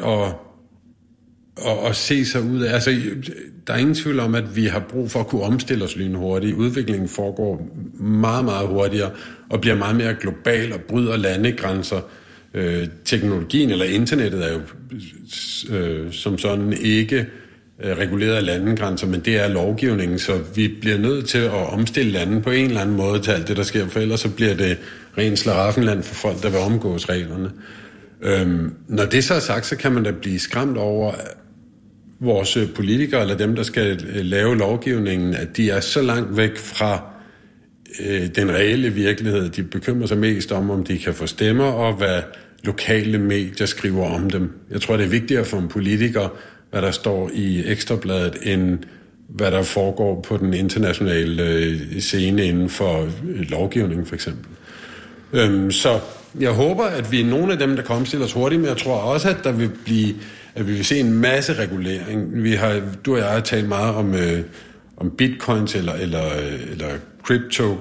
at se sig ud af. Altså, der er ingen tvivl om, at vi har brug for at kunne omstille os lynhurtigt. Udviklingen foregår meget, meget hurtigere og bliver meget mere global og bryder landegrænser. Teknologien eller internettet er jo som sådan ikke reguleret af landegrænser, men det er lovgivningen, så vi bliver nødt til at omstille landet på en eller anden måde til alt det, der sker, for ellers så bliver det rent slaraffenland for folk, der vil omgås reglerne. Når det så er sagt, så kan man da blive skræmt over vores politikere, eller dem, der skal lave lovgivningen, at de er så langt væk fra den reelle virkelighed. De bekymrer sig mest om de kan få stemmer, og hvad lokale medier skriver om dem. Jeg tror, det er vigtigere for en politiker, hvad der står i Ekstrabladet, end hvad der foregår på den internationale scene inden for lovgivning, for eksempel. Så jeg håber, at vi er nogle af dem, der kan omstille os hurtigt, men jeg tror også, at vi vil se en masse regulering. Du og jeg har talt meget om bitcoins eller crypto,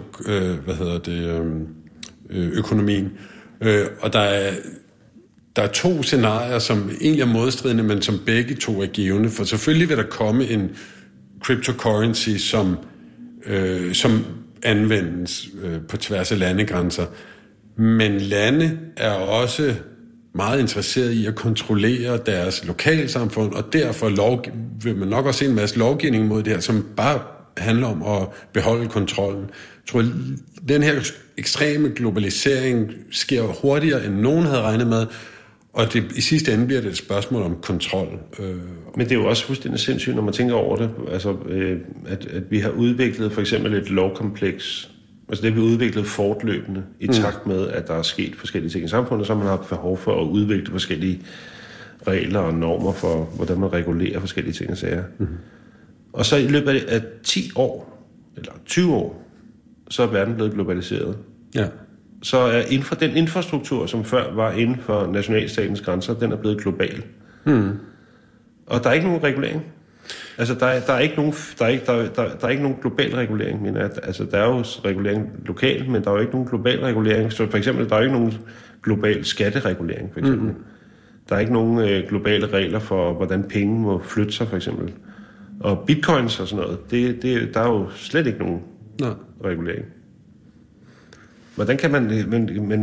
økonomien. Og der er 2 scenarier, som egentlig er modstridende, men som begge 2 er givende. For selvfølgelig vil der komme en cryptocurrency, som anvendes på tværs af landegrænser. Men lande er også meget interesserede i at kontrollere deres lokalsamfund, og derfor vil man nok også se en masse lovgivning mod det her, som bare handler om at beholde kontrollen. Jeg tror, den her ekstreme globalisering sker hurtigere, end nogen havde regnet med, og i sidste ende bliver det et spørgsmål om kontrol. Men det er jo også fuldstændig sindssygt, når man tænker over det, altså, at vi har udviklet for eksempel et lovkompleks. Altså det har vi udviklet fortløbende i takt med, at der er sket forskellige ting i samfundet, så man har behov for at udvikle forskellige regler og normer for, hvordan man regulerer forskellige ting og sager. Mm-hmm. Og så i løbet af 10 år, eller 20 år, så er verden blevet globaliseret. Ja. Så er inden for den infrastruktur, som før var inden for nationalstatens grænser, den er blevet global. Mm. Og der er ikke nogen regulering. Altså, der er ikke nogen global regulering, mener jeg. Altså, der er jo regulering lokalt, men der er jo ikke nogen global regulering. Så for eksempel, der er jo ikke nogen global skatteregulering, for eksempel. Der er ikke nogen globale regler for, hvordan penge må flytte sig, for eksempel. Og bitcoins og sådan noget, der er jo slet ikke nogen regulering. Hvordan kan man... Men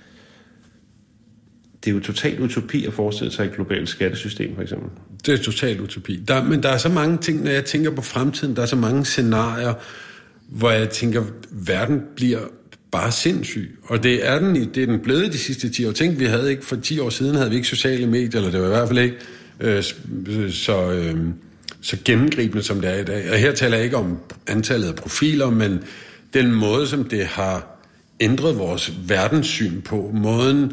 det er jo totalt utopi at forestille sig et globalt skattesystem, for eksempel. Det er totalt utopi. Men der er så mange ting, når jeg tænker på fremtiden, der er så mange scenarier, hvor jeg tænker, verden bliver bare sindssyg. Og det er den blevet de sidste 10 år. Tænk, vi havde ikke for 10 år siden, havde vi ikke sociale medier, eller det var i hvert fald ikke så gennemgribende, som det er i dag. Og her taler jeg ikke om antallet af profiler, men den måde, som det har ændret vores verdenssyn på, måden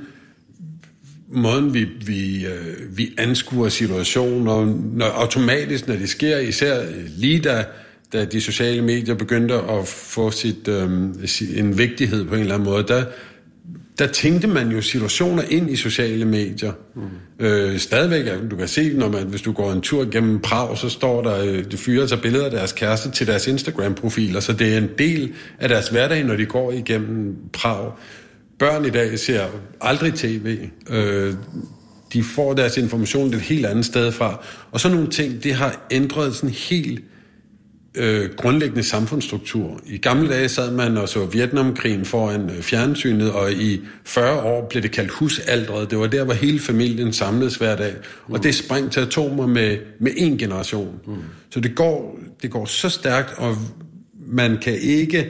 vi anskuer situationer, automatisk, når det sker, især lige da de sociale medier begyndte at få en vigtighed på en eller anden måde, der tænkte man jo situationer ind i sociale medier. Stadigvæk, du kan se, hvis du går en tur gennem Prag, så står der, de fyrer sig billeder af deres kæreste til deres Instagram-profiler, så det er en del af deres hverdag, når de går igennem Prag. Børn i dag ser aldrig tv. De får deres information et helt andet sted fra. Og så nogle ting, det har ændret sådan helt grundlæggende samfundsstruktur. I gamle dage sad man og så Vietnamkrigen foran fjernsynet, og i 40 år blev det kaldt husaldret. Det var der, hvor hele familien samledes hver dag. Og det sprang til atomer med én generation. Så det går så stærkt, og man kan ikke...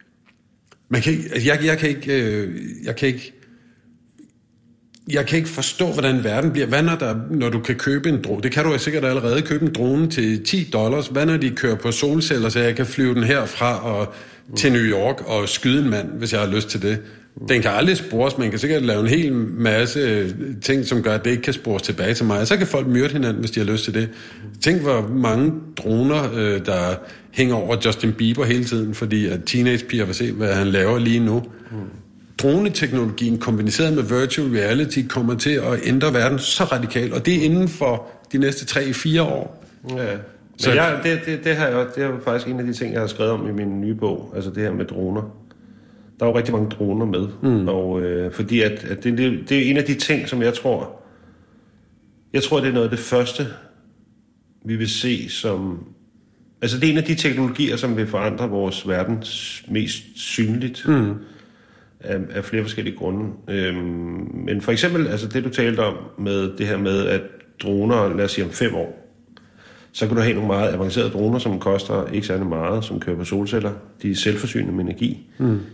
Jeg kan ikke forstå, hvordan verden bliver. Hvad når du kan købe en drone? Det kan du jo sikkert allerede købe en drone til $10. Hvad når de kører på solceller, så jeg kan flyve den herfra og til New York og skyde en mand, hvis jeg har lyst til det? Den kan aldrig spores. Man kan sikkert lave en hel masse ting, som gør, at det ikke kan spores tilbage til mig. Og så kan folk myrde hinanden, hvis de har lyst til det. Tænk, hvor mange droner, der hænger over Justin Bieber hele tiden, fordi at teenagepiger vil se, hvad han laver lige nu. Droneteknologien kombineret med virtual reality kommer til at ændre verden så radikalt, og det er inden for de næste 3-4 år. Ja. Så det er faktisk en af de ting, jeg har skrevet om i min nye bog, altså det her med droner. Der er jo rigtig mange droner med, og fordi at det er en af de ting, som jeg tror, det er noget af det første, vi vil se som... Altså det er en af de teknologier, som vil forandre vores verden mest synligt, af flere forskellige grunde. Men for eksempel, altså det du talte om med det her med, at droner, lad os sige om 5 år, så kan du have nogle meget avancerede droner, som koster ikke særlig meget, som kører på solceller. De er selvforsynende med energi.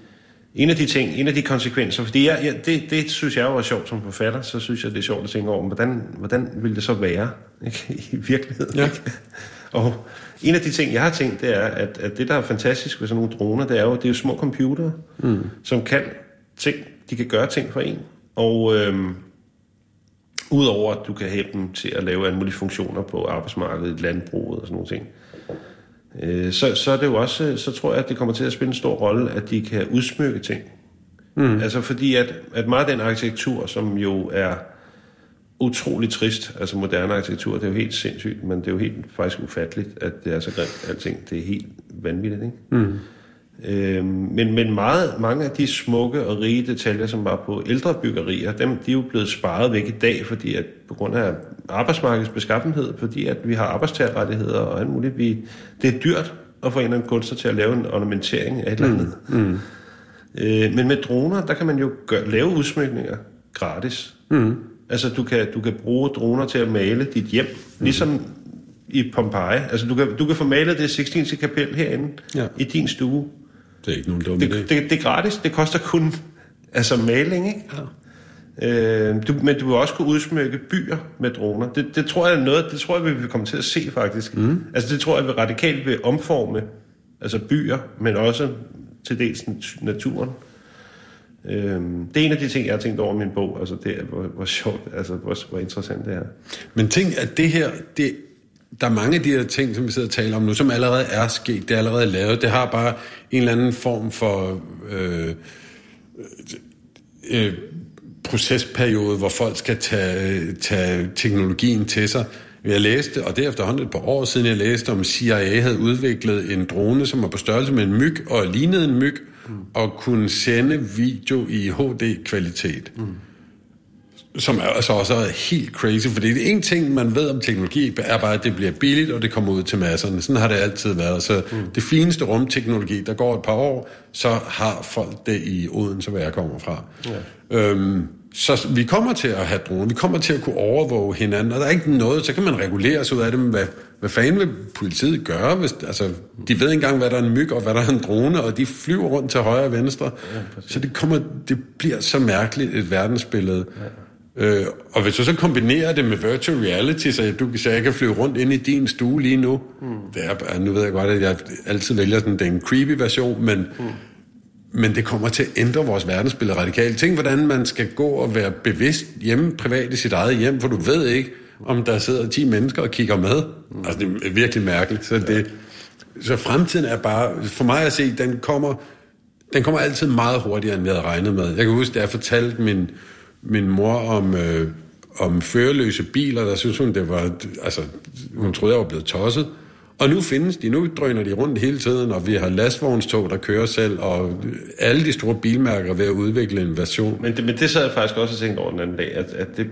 en af de konsekvenser, fordi det synes jeg jo er sjovt som forfatter, så synes jeg, det er sjovt at tænke over, hvordan vil det så være, ikke? I virkeligheden. Ja. Ikke? Og en af de ting, jeg har tænkt, det er, at det, der er fantastisk ved sådan nogle droner, det er jo små computere, som kan ting, de kan gøre ting for en. Og udover at du kan have dem til at lave alle mulige funktioner på arbejdsmarkedet, landbruget og sådan nogle ting, så er det jo også, så tror jeg, at det kommer til at spille en stor rolle, at de kan udsmykke ting. Altså fordi, at meget af den arkitektur, som jo er utrolig trist, altså moderne arkitektur, det er jo helt sindssygt, men det er jo helt faktisk ufatteligt, at det er så grimt alting. Det er helt vanvittigt, ikke? Men mange af de smukke og rige detaljer, som var på ældre byggerier, de er jo blevet sparet væk i dag, fordi at på grund af arbejdsmarkedets beskaffenhed, fordi at vi har arbejdstagerrettigheder og alt muligt. Det er dyrt at få en eller anden kunstner til at lave en ornamentering af et eller andet. Men med droner, der kan man jo lave udsmykninger gratis. Altså du kan bruge droner til at male dit hjem, ligesom i Pompeji. Altså du kan få malet det Sixtinske kapel herinde i din stue. Det er ikke nogen dumme idé. Det er gratis. Det koster kun maling, ikke? Ja. Men du vil også kunne udsmykke byer med droner. Det tror jeg er noget. Det tror jeg, vi vil komme til at se faktisk. Altså det tror jeg, vi radikalt vil omforme altså byer, men også til dels naturen. Det er en af de ting, jeg har tænkt over i min bog. Altså det er, hvor sjovt, altså hvor interessant det er. Men tænk, at det her, der er mange af de her ting, som vi sidder og taler om nu, som allerede er sket, det er allerede lavet. Det har bare en eller anden form for procesperiode, hvor folk skal tage teknologien til sig. Jeg læste, og det er efterhånden et par år siden, jeg læste om CIA havde udviklet en drone, som var på størrelse med en myg, og lignede en myg, og kunne sende video i HD-kvalitet. Som er altså også helt crazy, fordi det er en ting, man ved om teknologi, er bare, at det bliver billigt, og det kommer ud til masserne. Sådan har det altid været. Så det fineste rumteknologi, der går et par år, så har folk det i Odense, hvor jeg kommer fra. Ja. Så vi kommer til at have droner, vi kommer til at kunne overvåge hinanden, og der er ikke noget, så kan man regulere sig ud af det, men hvad fanden vil politiet gøre? Hvis, altså, de ved ikke engang, hvad der er en myg, og hvad der er en drone, og de flyver rundt til højre og venstre. Ja, så det bliver så mærkeligt et verdensbillede. Ja. Og hvis du så kombinerer det med virtual reality, så jeg kan flyve rundt ind i din stue lige nu, det er, nu ved jeg godt, at jeg altid vælger sådan, den creepy version, men det kommer til at ændre vores verdensbillede radikalt. Tænk, hvordan man skal gå og være bevidst hjemme privat i sit eget hjem, for du ved ikke, om der sidder 10 mennesker og kigger med. Altså, det er virkelig mærkeligt. Så fremtiden er bare, for mig at se, den kommer altid meget hurtigere, end jeg havde regnet med. Jeg kan huske, da jeg fortalte min mor om førerløse biler, der synes hun, det var, altså, hun troede, jeg var blevet tosset. Og nu findes de, nu drøner de rundt hele tiden, og vi har lastvognstog, der kører selv, og alle de store bilmærker er ved at udvikle en version. Men det sad jeg faktisk også og tænkte over den anden dag,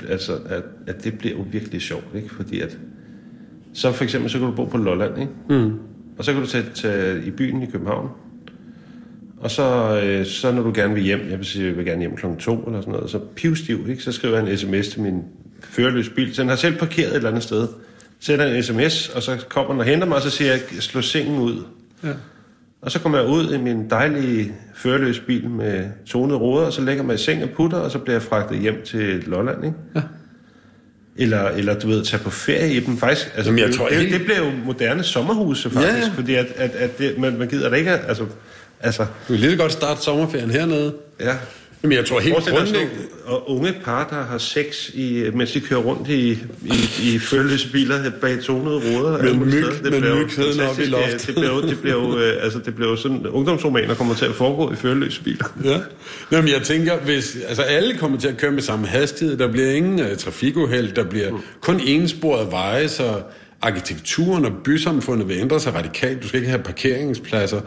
at det bliver jo virkelig sjovt, ikke? Fordi at, så for eksempel, så kan du bo på Lolland, ikke? Og så kan du tage i byen i København, og så når du gerne vil hjem, jeg vil gerne hjem kl. 2 eller sådan noget, så pivstiv, ikke? Så skriver jeg en sms til min førerløse bil, så den har selv parkeret et eller andet sted. Sætter en sms, og så kommer den og henter mig, og så siger jeg, slå sengen ud. Ja. Og så kommer jeg ud i min dejlige førerløse bil med tonede ruder, og så lægger mig i seng og putter, og så bliver jeg fragtet hjem til Lolland, ikke? Ja. Eller du ved, tage på ferie i dem, faktisk. Altså, det bliver jo moderne sommerhuse, faktisk, fordi at det, man gider det ikke, altså... Du vil lige godt starte sommerferien hernede. Ja. Jamen, jeg tror helt grundlæggende... Og unge par, der har sex, mens de kører rundt i førerløse biler bag tonede ruder. Med mygheden op i loft. Det bliver jo sådan, ungdomsromaner kommer til at foregå i førerløse biler. Ja. Jamen, jeg tænker, hvis alle kommer til at køre med samme hastighed, der bliver ingen trafikuheld, der bliver kun ensporede veje, så arkitekturen og bysamfundet vil ændre sig radikalt. Du skal ikke have parkeringspladser.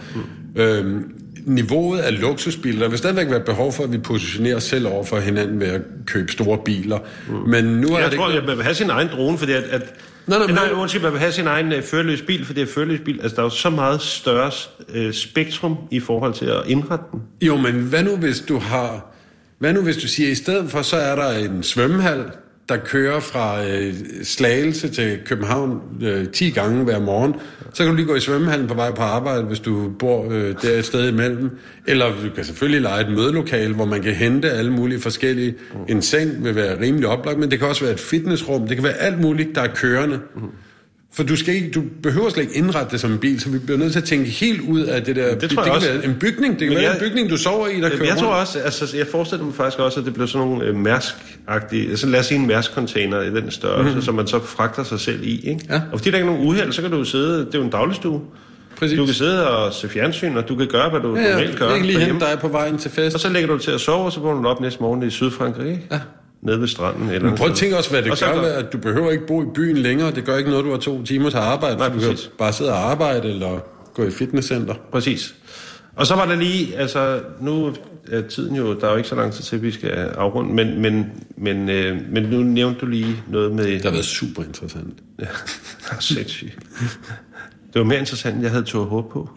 Niveauet af luksusbiler, der vil stadigvæk være behov for, at vi positionerer os selv over for hinanden ved at købe store biler. Men nu er jeg tror, at man vil have sin egen drone, fordi man vil have sin egen førerløs bil, fordi førerløs bil, altså der er jo så meget større spektrum i forhold til at indrette den. Jo, men hvad nu hvis du siger, i stedet for, så er der en svømmehal, der kører fra Slagelse til København 10 gange hver morgen, så kan du lige gå i svømmehallen på vej på arbejde, hvis du bor der et sted imellem. Eller du kan selvfølgelig lege et mødelokale, hvor man kan hente alle mulige forskellige. En seng vil være rimelig oplagt, men det kan også være et fitnessrum. Det kan være alt muligt, der er kørende. For du behøver slet ikke indrette det som en bil, så vi bliver nødt til at tænke helt ud af det der. Det kan være en bygning. Det kan være en bygning, du sover i, der kører Jeg tror også, altså jeg forestiller mig faktisk også, at det bliver sådan nogle Mærsk-agtige, altså lad os sige en Mærsk-container i den størrelse, som man så fragter sig selv i, ikke? Ja. Og fordi der ikke er nogen uheld, så kan du sidde, det er jo en dagligstue. Præcis. Du kan sidde og se fjernsyn, og du kan gøre, hvad du normalt gør. Jeg kan lige hente dig på vejen til fest. Og så lægger du til at sove, og så vågner du op næste morgen i Sydfrankrig, ikke? Ja. Nede ved stranden. Eller men prøv at tænke også, hvad det gør, at du behøver ikke bo i byen længere. Det gør ikke noget, du har 2 timer til arbejde. Nej, du kan bare sidde og arbejde, eller gå i fitnesscenter. Præcis. Og så var der lige, altså nu er tiden jo, der er jo ikke så lang tid til, at vi skal afrunde, men nu nævnte du lige noget med... Det har været super interessant. Ja, sindssygt. Det var mere interessant, end jeg havde tået håb på.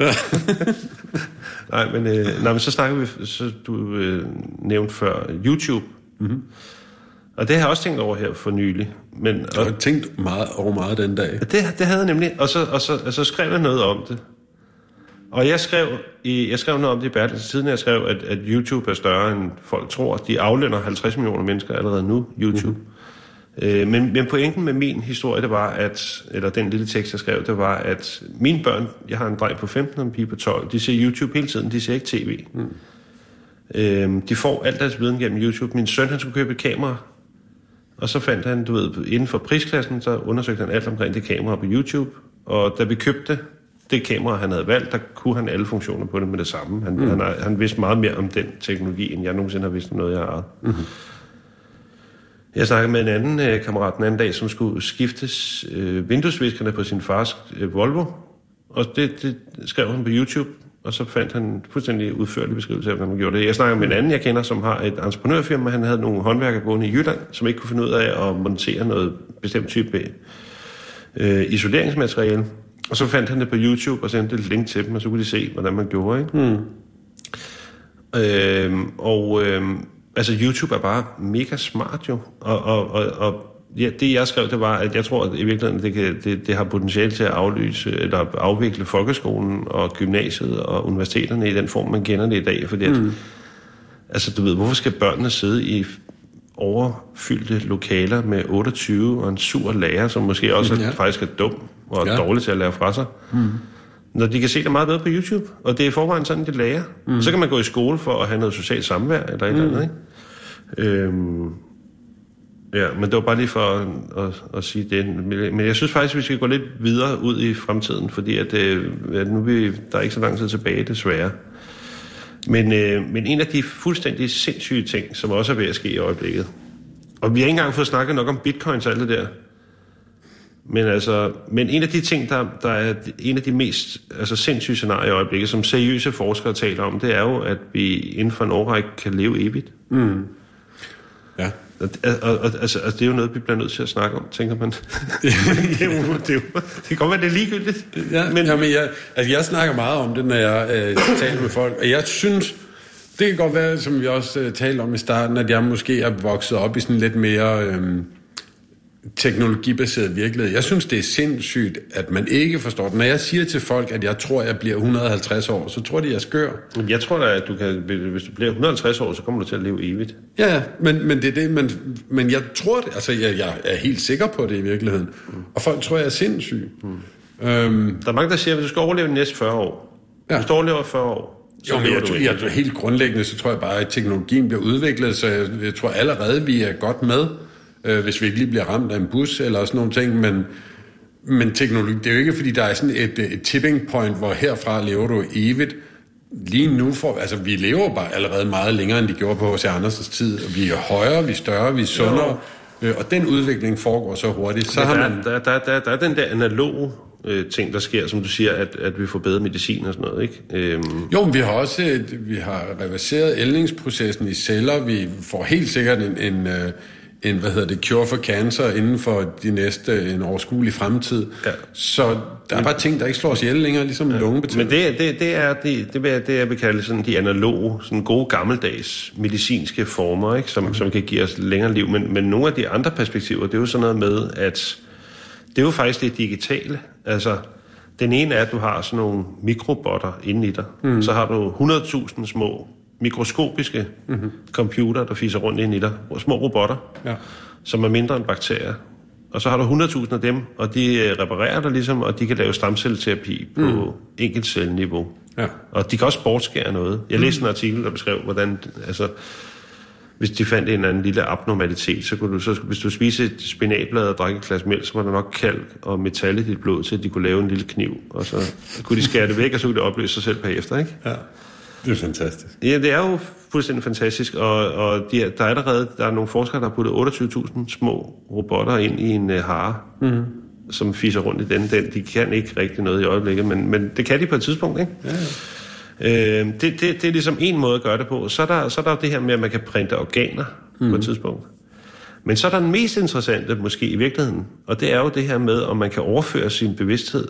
men så snakker vi, så du nævnte før YouTube. Mm-hmm. Og det har jeg også tænkt over her for nylig. Jeg har tænkt meget den dag. Det havde jeg nemlig, og så skrev jeg noget om det. Og jeg skrev noget om det i Bertelsens Tidende. Jeg skrev, at YouTube er større, end folk tror. De aflønner 50 millioner mennesker allerede nu, YouTube. Mm-hmm. Men pointen med min historie, det var, eller den lille tekst, jeg skrev, det var, at mine børn, jeg har en dreng på 15 og en pige på 12, de ser YouTube hele tiden, de ser ikke tv. De får alt deres viden gennem YouTube. Min søn, han skulle købe et kamera, og så fandt han, inden for prisklassen, så undersøgte han alt omkring det kamera på YouTube, og da vi købte det kamera, han havde valgt, der kunne han alle funktioner på det med det samme. Han vidste meget mere om den teknologi, end jeg nogensinde har vidst om noget, jeg har ejet. Mm-hmm. Jeg snakkede med en anden kammerat den anden dag, som skulle skiftes vinduesviskerne på sin fars Volvo, og det skrev han på YouTube, og så fandt han fuldstændig udførlig beskrivelse af, hvordan man gjorde det. Jeg snakker med en anden, jeg kender, som har et entreprenørfirma. Han havde nogle håndværkere boende i Jylland, som ikke kunne finde ud af at montere noget bestemt type isoleringsmateriale. Og så fandt han det på YouTube og sendte et link til dem, og så kunne de se, hvordan man gjorde, ikke? Altså YouTube er bare mega smart jo. Og ja, det jeg skrev, det var, at jeg tror, at i virkeligheden det har potentiale til at afvikle folkeskolen og gymnasiet og universiteterne i den form, man kender det i dag. Fordi at, altså du ved, hvorfor skal børnene sidde i overfyldte lokaler med 28 og en sur lærer, som måske også faktisk er dum og dårlig til at lære fra sig? Når de kan se det meget bedre på YouTube, og det er i forvejen sådan, de lærer. Så kan man gå i skole for at have noget socialt samvær eller et eller andet, ikke? Ja, men det var bare lige for at sige det. Men jeg synes faktisk, at vi skal gå lidt videre ud i fremtiden, fordi at nu der er ikke så lang tid tilbage, desværre. Men en af de fuldstændig sindssyge ting, som også er ved at ske i øjeblikket, og vi har ikke engang fået snakket nok om bitcoins og alt det der, men en af de ting, der er en af de mest sindssyge scenarier i øjeblikket, som seriøse forskere taler om, det er jo, at vi inden for en årrække kan leve evigt. Ja. Det er jo noget, vi bliver nødt til at snakke om, tænker man. Det kan godt være, det er ligegyldigt. Jeg snakker meget om det, når jeg taler med folk, og jeg synes, det kan godt være, som vi også talte om i starten, at jeg måske er vokset op i sådan lidt mere teknologibaseret virkelighed. Jeg synes, det er sindssygt, at man ikke forstår det. Når jeg siger til folk, at jeg tror, jeg bliver 150 år, så tror de, jeg er skør. Jeg tror da, at hvis du bliver 150 år, så kommer du til at leve evigt. Ja, men det er det. Men jeg tror det. Altså, jeg er helt sikker på det i virkeligheden. Og folk tror, jeg er sindssyg. Der er mange, der siger, at du skal overleve de næste 40 år. Ja. Hvis du overlever 40 år, jo, men jeg tror helt grundlæggende, så tror jeg bare, at teknologien bliver udviklet, så jeg tror allerede, vi er godt med, hvis vi ikke lige bliver ramt af en bus eller sådan nogle ting, men teknologi, det er jo ikke, fordi der er sådan et tipping point, hvor herfra lever du evigt. Lige nu, vi lever bare allerede meget længere, end de gjorde på H.C. Andersens tid. Vi er højere, vi er større, vi er sundere, og den udvikling foregår så hurtigt. Så der er den der analoge ting, der sker, som du siger, at vi får bedre medicin og sådan noget, ikke? Jo, men vi har reverseret ældningsprocessen i celler. Vi får helt sikkert cure for cancer inden for de næste en overskuelig fremtid. Ja. Så der er bare ting, der ikke slår os ihjel længere, ligesom lungebetændelse. Men det jeg vil kalde sådan de analoge, sådan gode gammeldags medicinske former, ikke? Som kan give os længere liv. Men nogle af de andre perspektiver, det er jo sådan noget med, at det er jo faktisk det digitale. Altså, den ene er, at du har sådan nogle mikrobotter inde i dig. Så har du 100.000 små mikroskopiske computer, der fiser rundt ind i dig. Små robotter, som er mindre end bakterier. Og så har du 100.000 af dem, og de reparerer dig ligesom, og de kan lave stamcelleterapi på enkeltcelleniveau. Ja. Og de kan også bortskære noget. Jeg læste en artikel, der beskrev, hvordan... Altså, hvis de fandt en eller anden lille abnormalitet, så kunne du, hvis du spiser et spinatblad og drikker et glas mælk, så var der nok kalk og metal i dit blod, til at de kunne lave en lille kniv. Og så kunne de skære det væk, og så kunne det opløse sig selv bagefter, ikke? Ja. Det er fantastisk. Ja, det er jo fuldstændig fantastisk, og der er nogle forskere, der har puttet 28.000 små robotter ind i en hare, som fiser rundt i den. De kan ikke rigtig noget i øjeblikket, men det kan de på et tidspunkt, ikke? Ja. Det er ligesom en måde at gøre det på. Så er der jo det her med, at man kan printe organer på et tidspunkt. Men så er der den mest interessante måske i virkeligheden, og det er jo det her med, om man kan overføre sin bevidsthed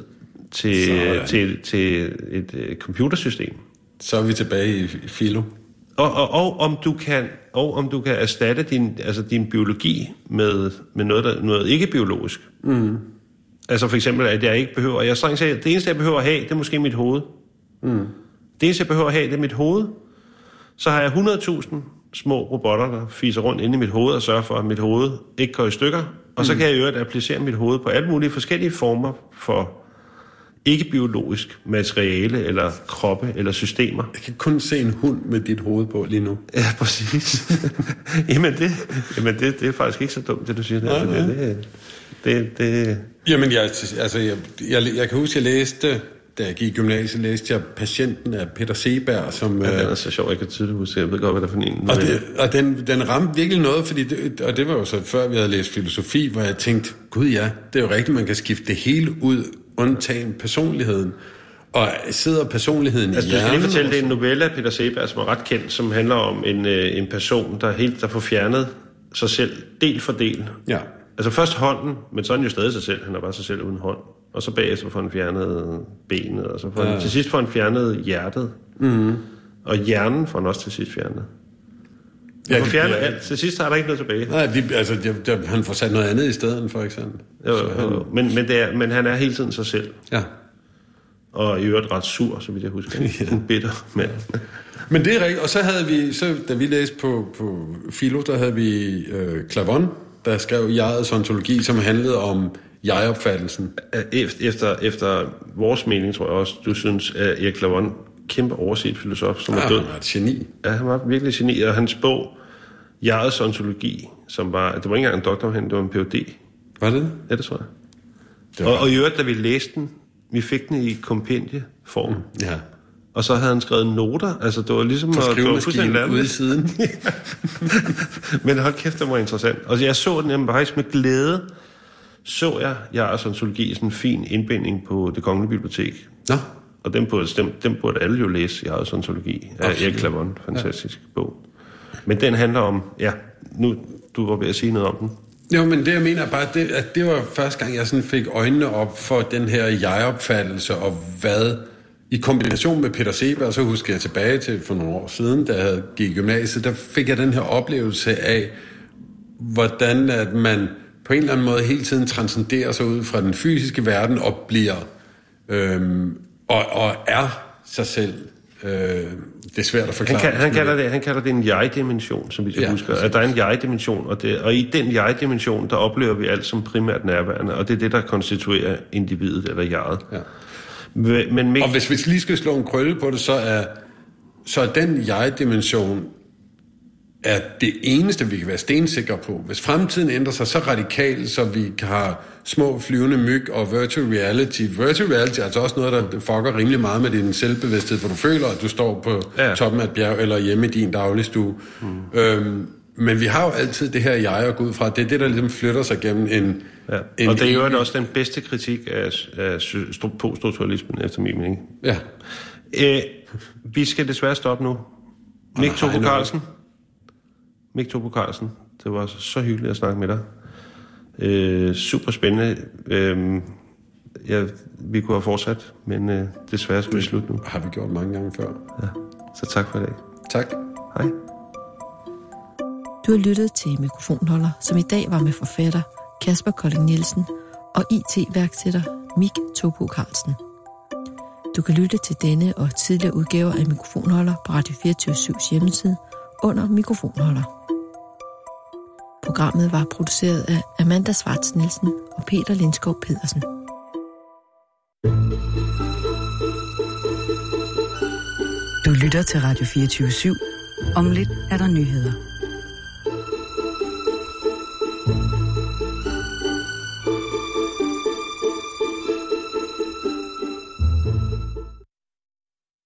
til et computersystem. Så er vi tilbage i filo. Og om du kan erstatte din biologi med noget ikke biologisk. Altså for eksempel, at jeg ikke behøver... det eneste, jeg behøver at have, det er måske mit hoved. Det eneste, jeg behøver at have, det er mit hoved. Så har jeg 100.000 små robotter, der fiser rundt inde i mit hoved og sørger for, at mit hoved ikke går i stykker. Og så kan jeg øvrigt applicere mit hoved på alle mulige forskellige former for ikke-biologisk materiale, eller kroppe, eller systemer. Jeg kan kun se en hund med dit hoved på lige nu. Ja, præcis. Jamen, det er faktisk ikke så dumt, det du siger der. Det. Jamen, jeg kan huske, jeg læste... Da jeg gik i gymnasiet, læste jeg Patienten af Peter Seeberg, som... Ja, den er så sjov, jeg kan tydeligt huske. Jeg ved godt, hvad der er for en. Og den ramte virkelig noget, fordi det var jo så før, vi havde læst filosofi, hvor jeg tænkte, gud ja, det er jo rigtigt, man kan skifte det hele ud, undtagen personligheden. Og sidder personligheden i hjernen... Du skal lige fortælle, det er en novelle af Peter Seeberg, som er ret kendt, som handler om en person, der får fjernet sig selv, del for del. Ja. Altså først hånden, men så er han jo stadig sig selv. Han er bare sig selv uden hånd. Og så bagefter får han fjernet benet, og så får han, til sidst får han fjernet hjertet. Og hjernen får han også til sidst fjernet. Han får fjernet alt. Til sidst har der ikke noget tilbage. Nej, han får sat noget andet i stedet, for eksempel. Jo. Men han er hele tiden sig selv. Ja. Og i øvrigt ret sur, så vidt jeg husker. En bitter mand. Men det er rigtigt. Og så havde vi, da vi læste på Philo, der havde vi Clavon, der skrev jegets ontologi, som handlede om jeg-opfattelsen. Efter vores mening, tror jeg også, du synes, at Erik Clavon, kæmpe overset filosof, som er død. Han var et geni. Ja, han var virkelig et geni. Og hans bog, jegets ontologi, som var, det var ikke engang en doktorafhandling, det var en Ph.D. Var det? Ja, det tror jeg. Og i øvrigt, da vi læste den, vi fik den i kompendieform. Ja. Og så havde han skrevet noter. Altså, det var ligesom... For skrivemaskinen ude i siden. Men hold kæft, det var interessant. Og jeg så den faktisk med glæde, så jeg jegets ontologi i sådan en fin indbinding på Det Kongelige Bibliotek. Nå. Og den burde alle jo læse, jegets ontologi af Erik Clavon. Fantastisk bog. Men den handler om... Ja, nu du var ved at sige noget om den. Jo, men det jeg mener bare, at det var første gang, jeg sådan fik øjnene op for den her jeg-opfattelse, og hvad... I kombination med Peter Seeberg, så husker jeg tilbage til for nogle år siden, da jeg gik i gymnasiet, der fik jeg den her oplevelse af, hvordan at man på en eller anden måde hele tiden transcenderer sig ud fra den fysiske verden og bliver og er sig selv. Det er svært at forklare. Han kalder det en jeg-dimension, som vi skal huske. At der er en jeg-dimension, og i den jeg-dimension, der oplever vi alt som primært nærværende, og det er det, der konstituerer individet eller jeget. Ja. Og hvis vi lige skal slå en krølle på det, så er den jeg-dimension er det eneste, vi kan være stensikre på. Hvis fremtiden ændrer sig så radikalt, så vi har små flyvende myg og virtual reality. Virtual reality er altså også noget, der fucker rimelig meget med din selvbevidsthed, for du føler, at du står på toppen af et bjerg eller hjemme i din dagligstue. Men vi har jo altid det her jeg at gå ud fra. Det er det, der ligesom flytter sig gennem en... Ja. Og det er jo også den bedste kritik af poststrukturalismen, efter min mening. Ja. Vi skal desværre stoppe nu. Mik Tobo Carlsen, Det var så hyggeligt at snakke med dig. Super spændende. Vi kunne have fortsat, men desværre skulle vi slutte nu. Har vi gjort mange gange før. Ja. Så tak for i dag. Tak. Hej. Du har lyttet til Mikrofonholder, som i dag var med forfatter Kasper Colling Nielsen og IT-værksætter Mik Tobo Carlsen. Du kan lytte til denne og tidligere udgaver af Mikrofonholder på Radio 24/7's hjemmeside under Mikrofonholder. Programmet var produceret af Amanda Svarts Nielsen og Peter Lindskov Pedersen. Du lytter til Radio 24/7. Om lidt er der nyheder.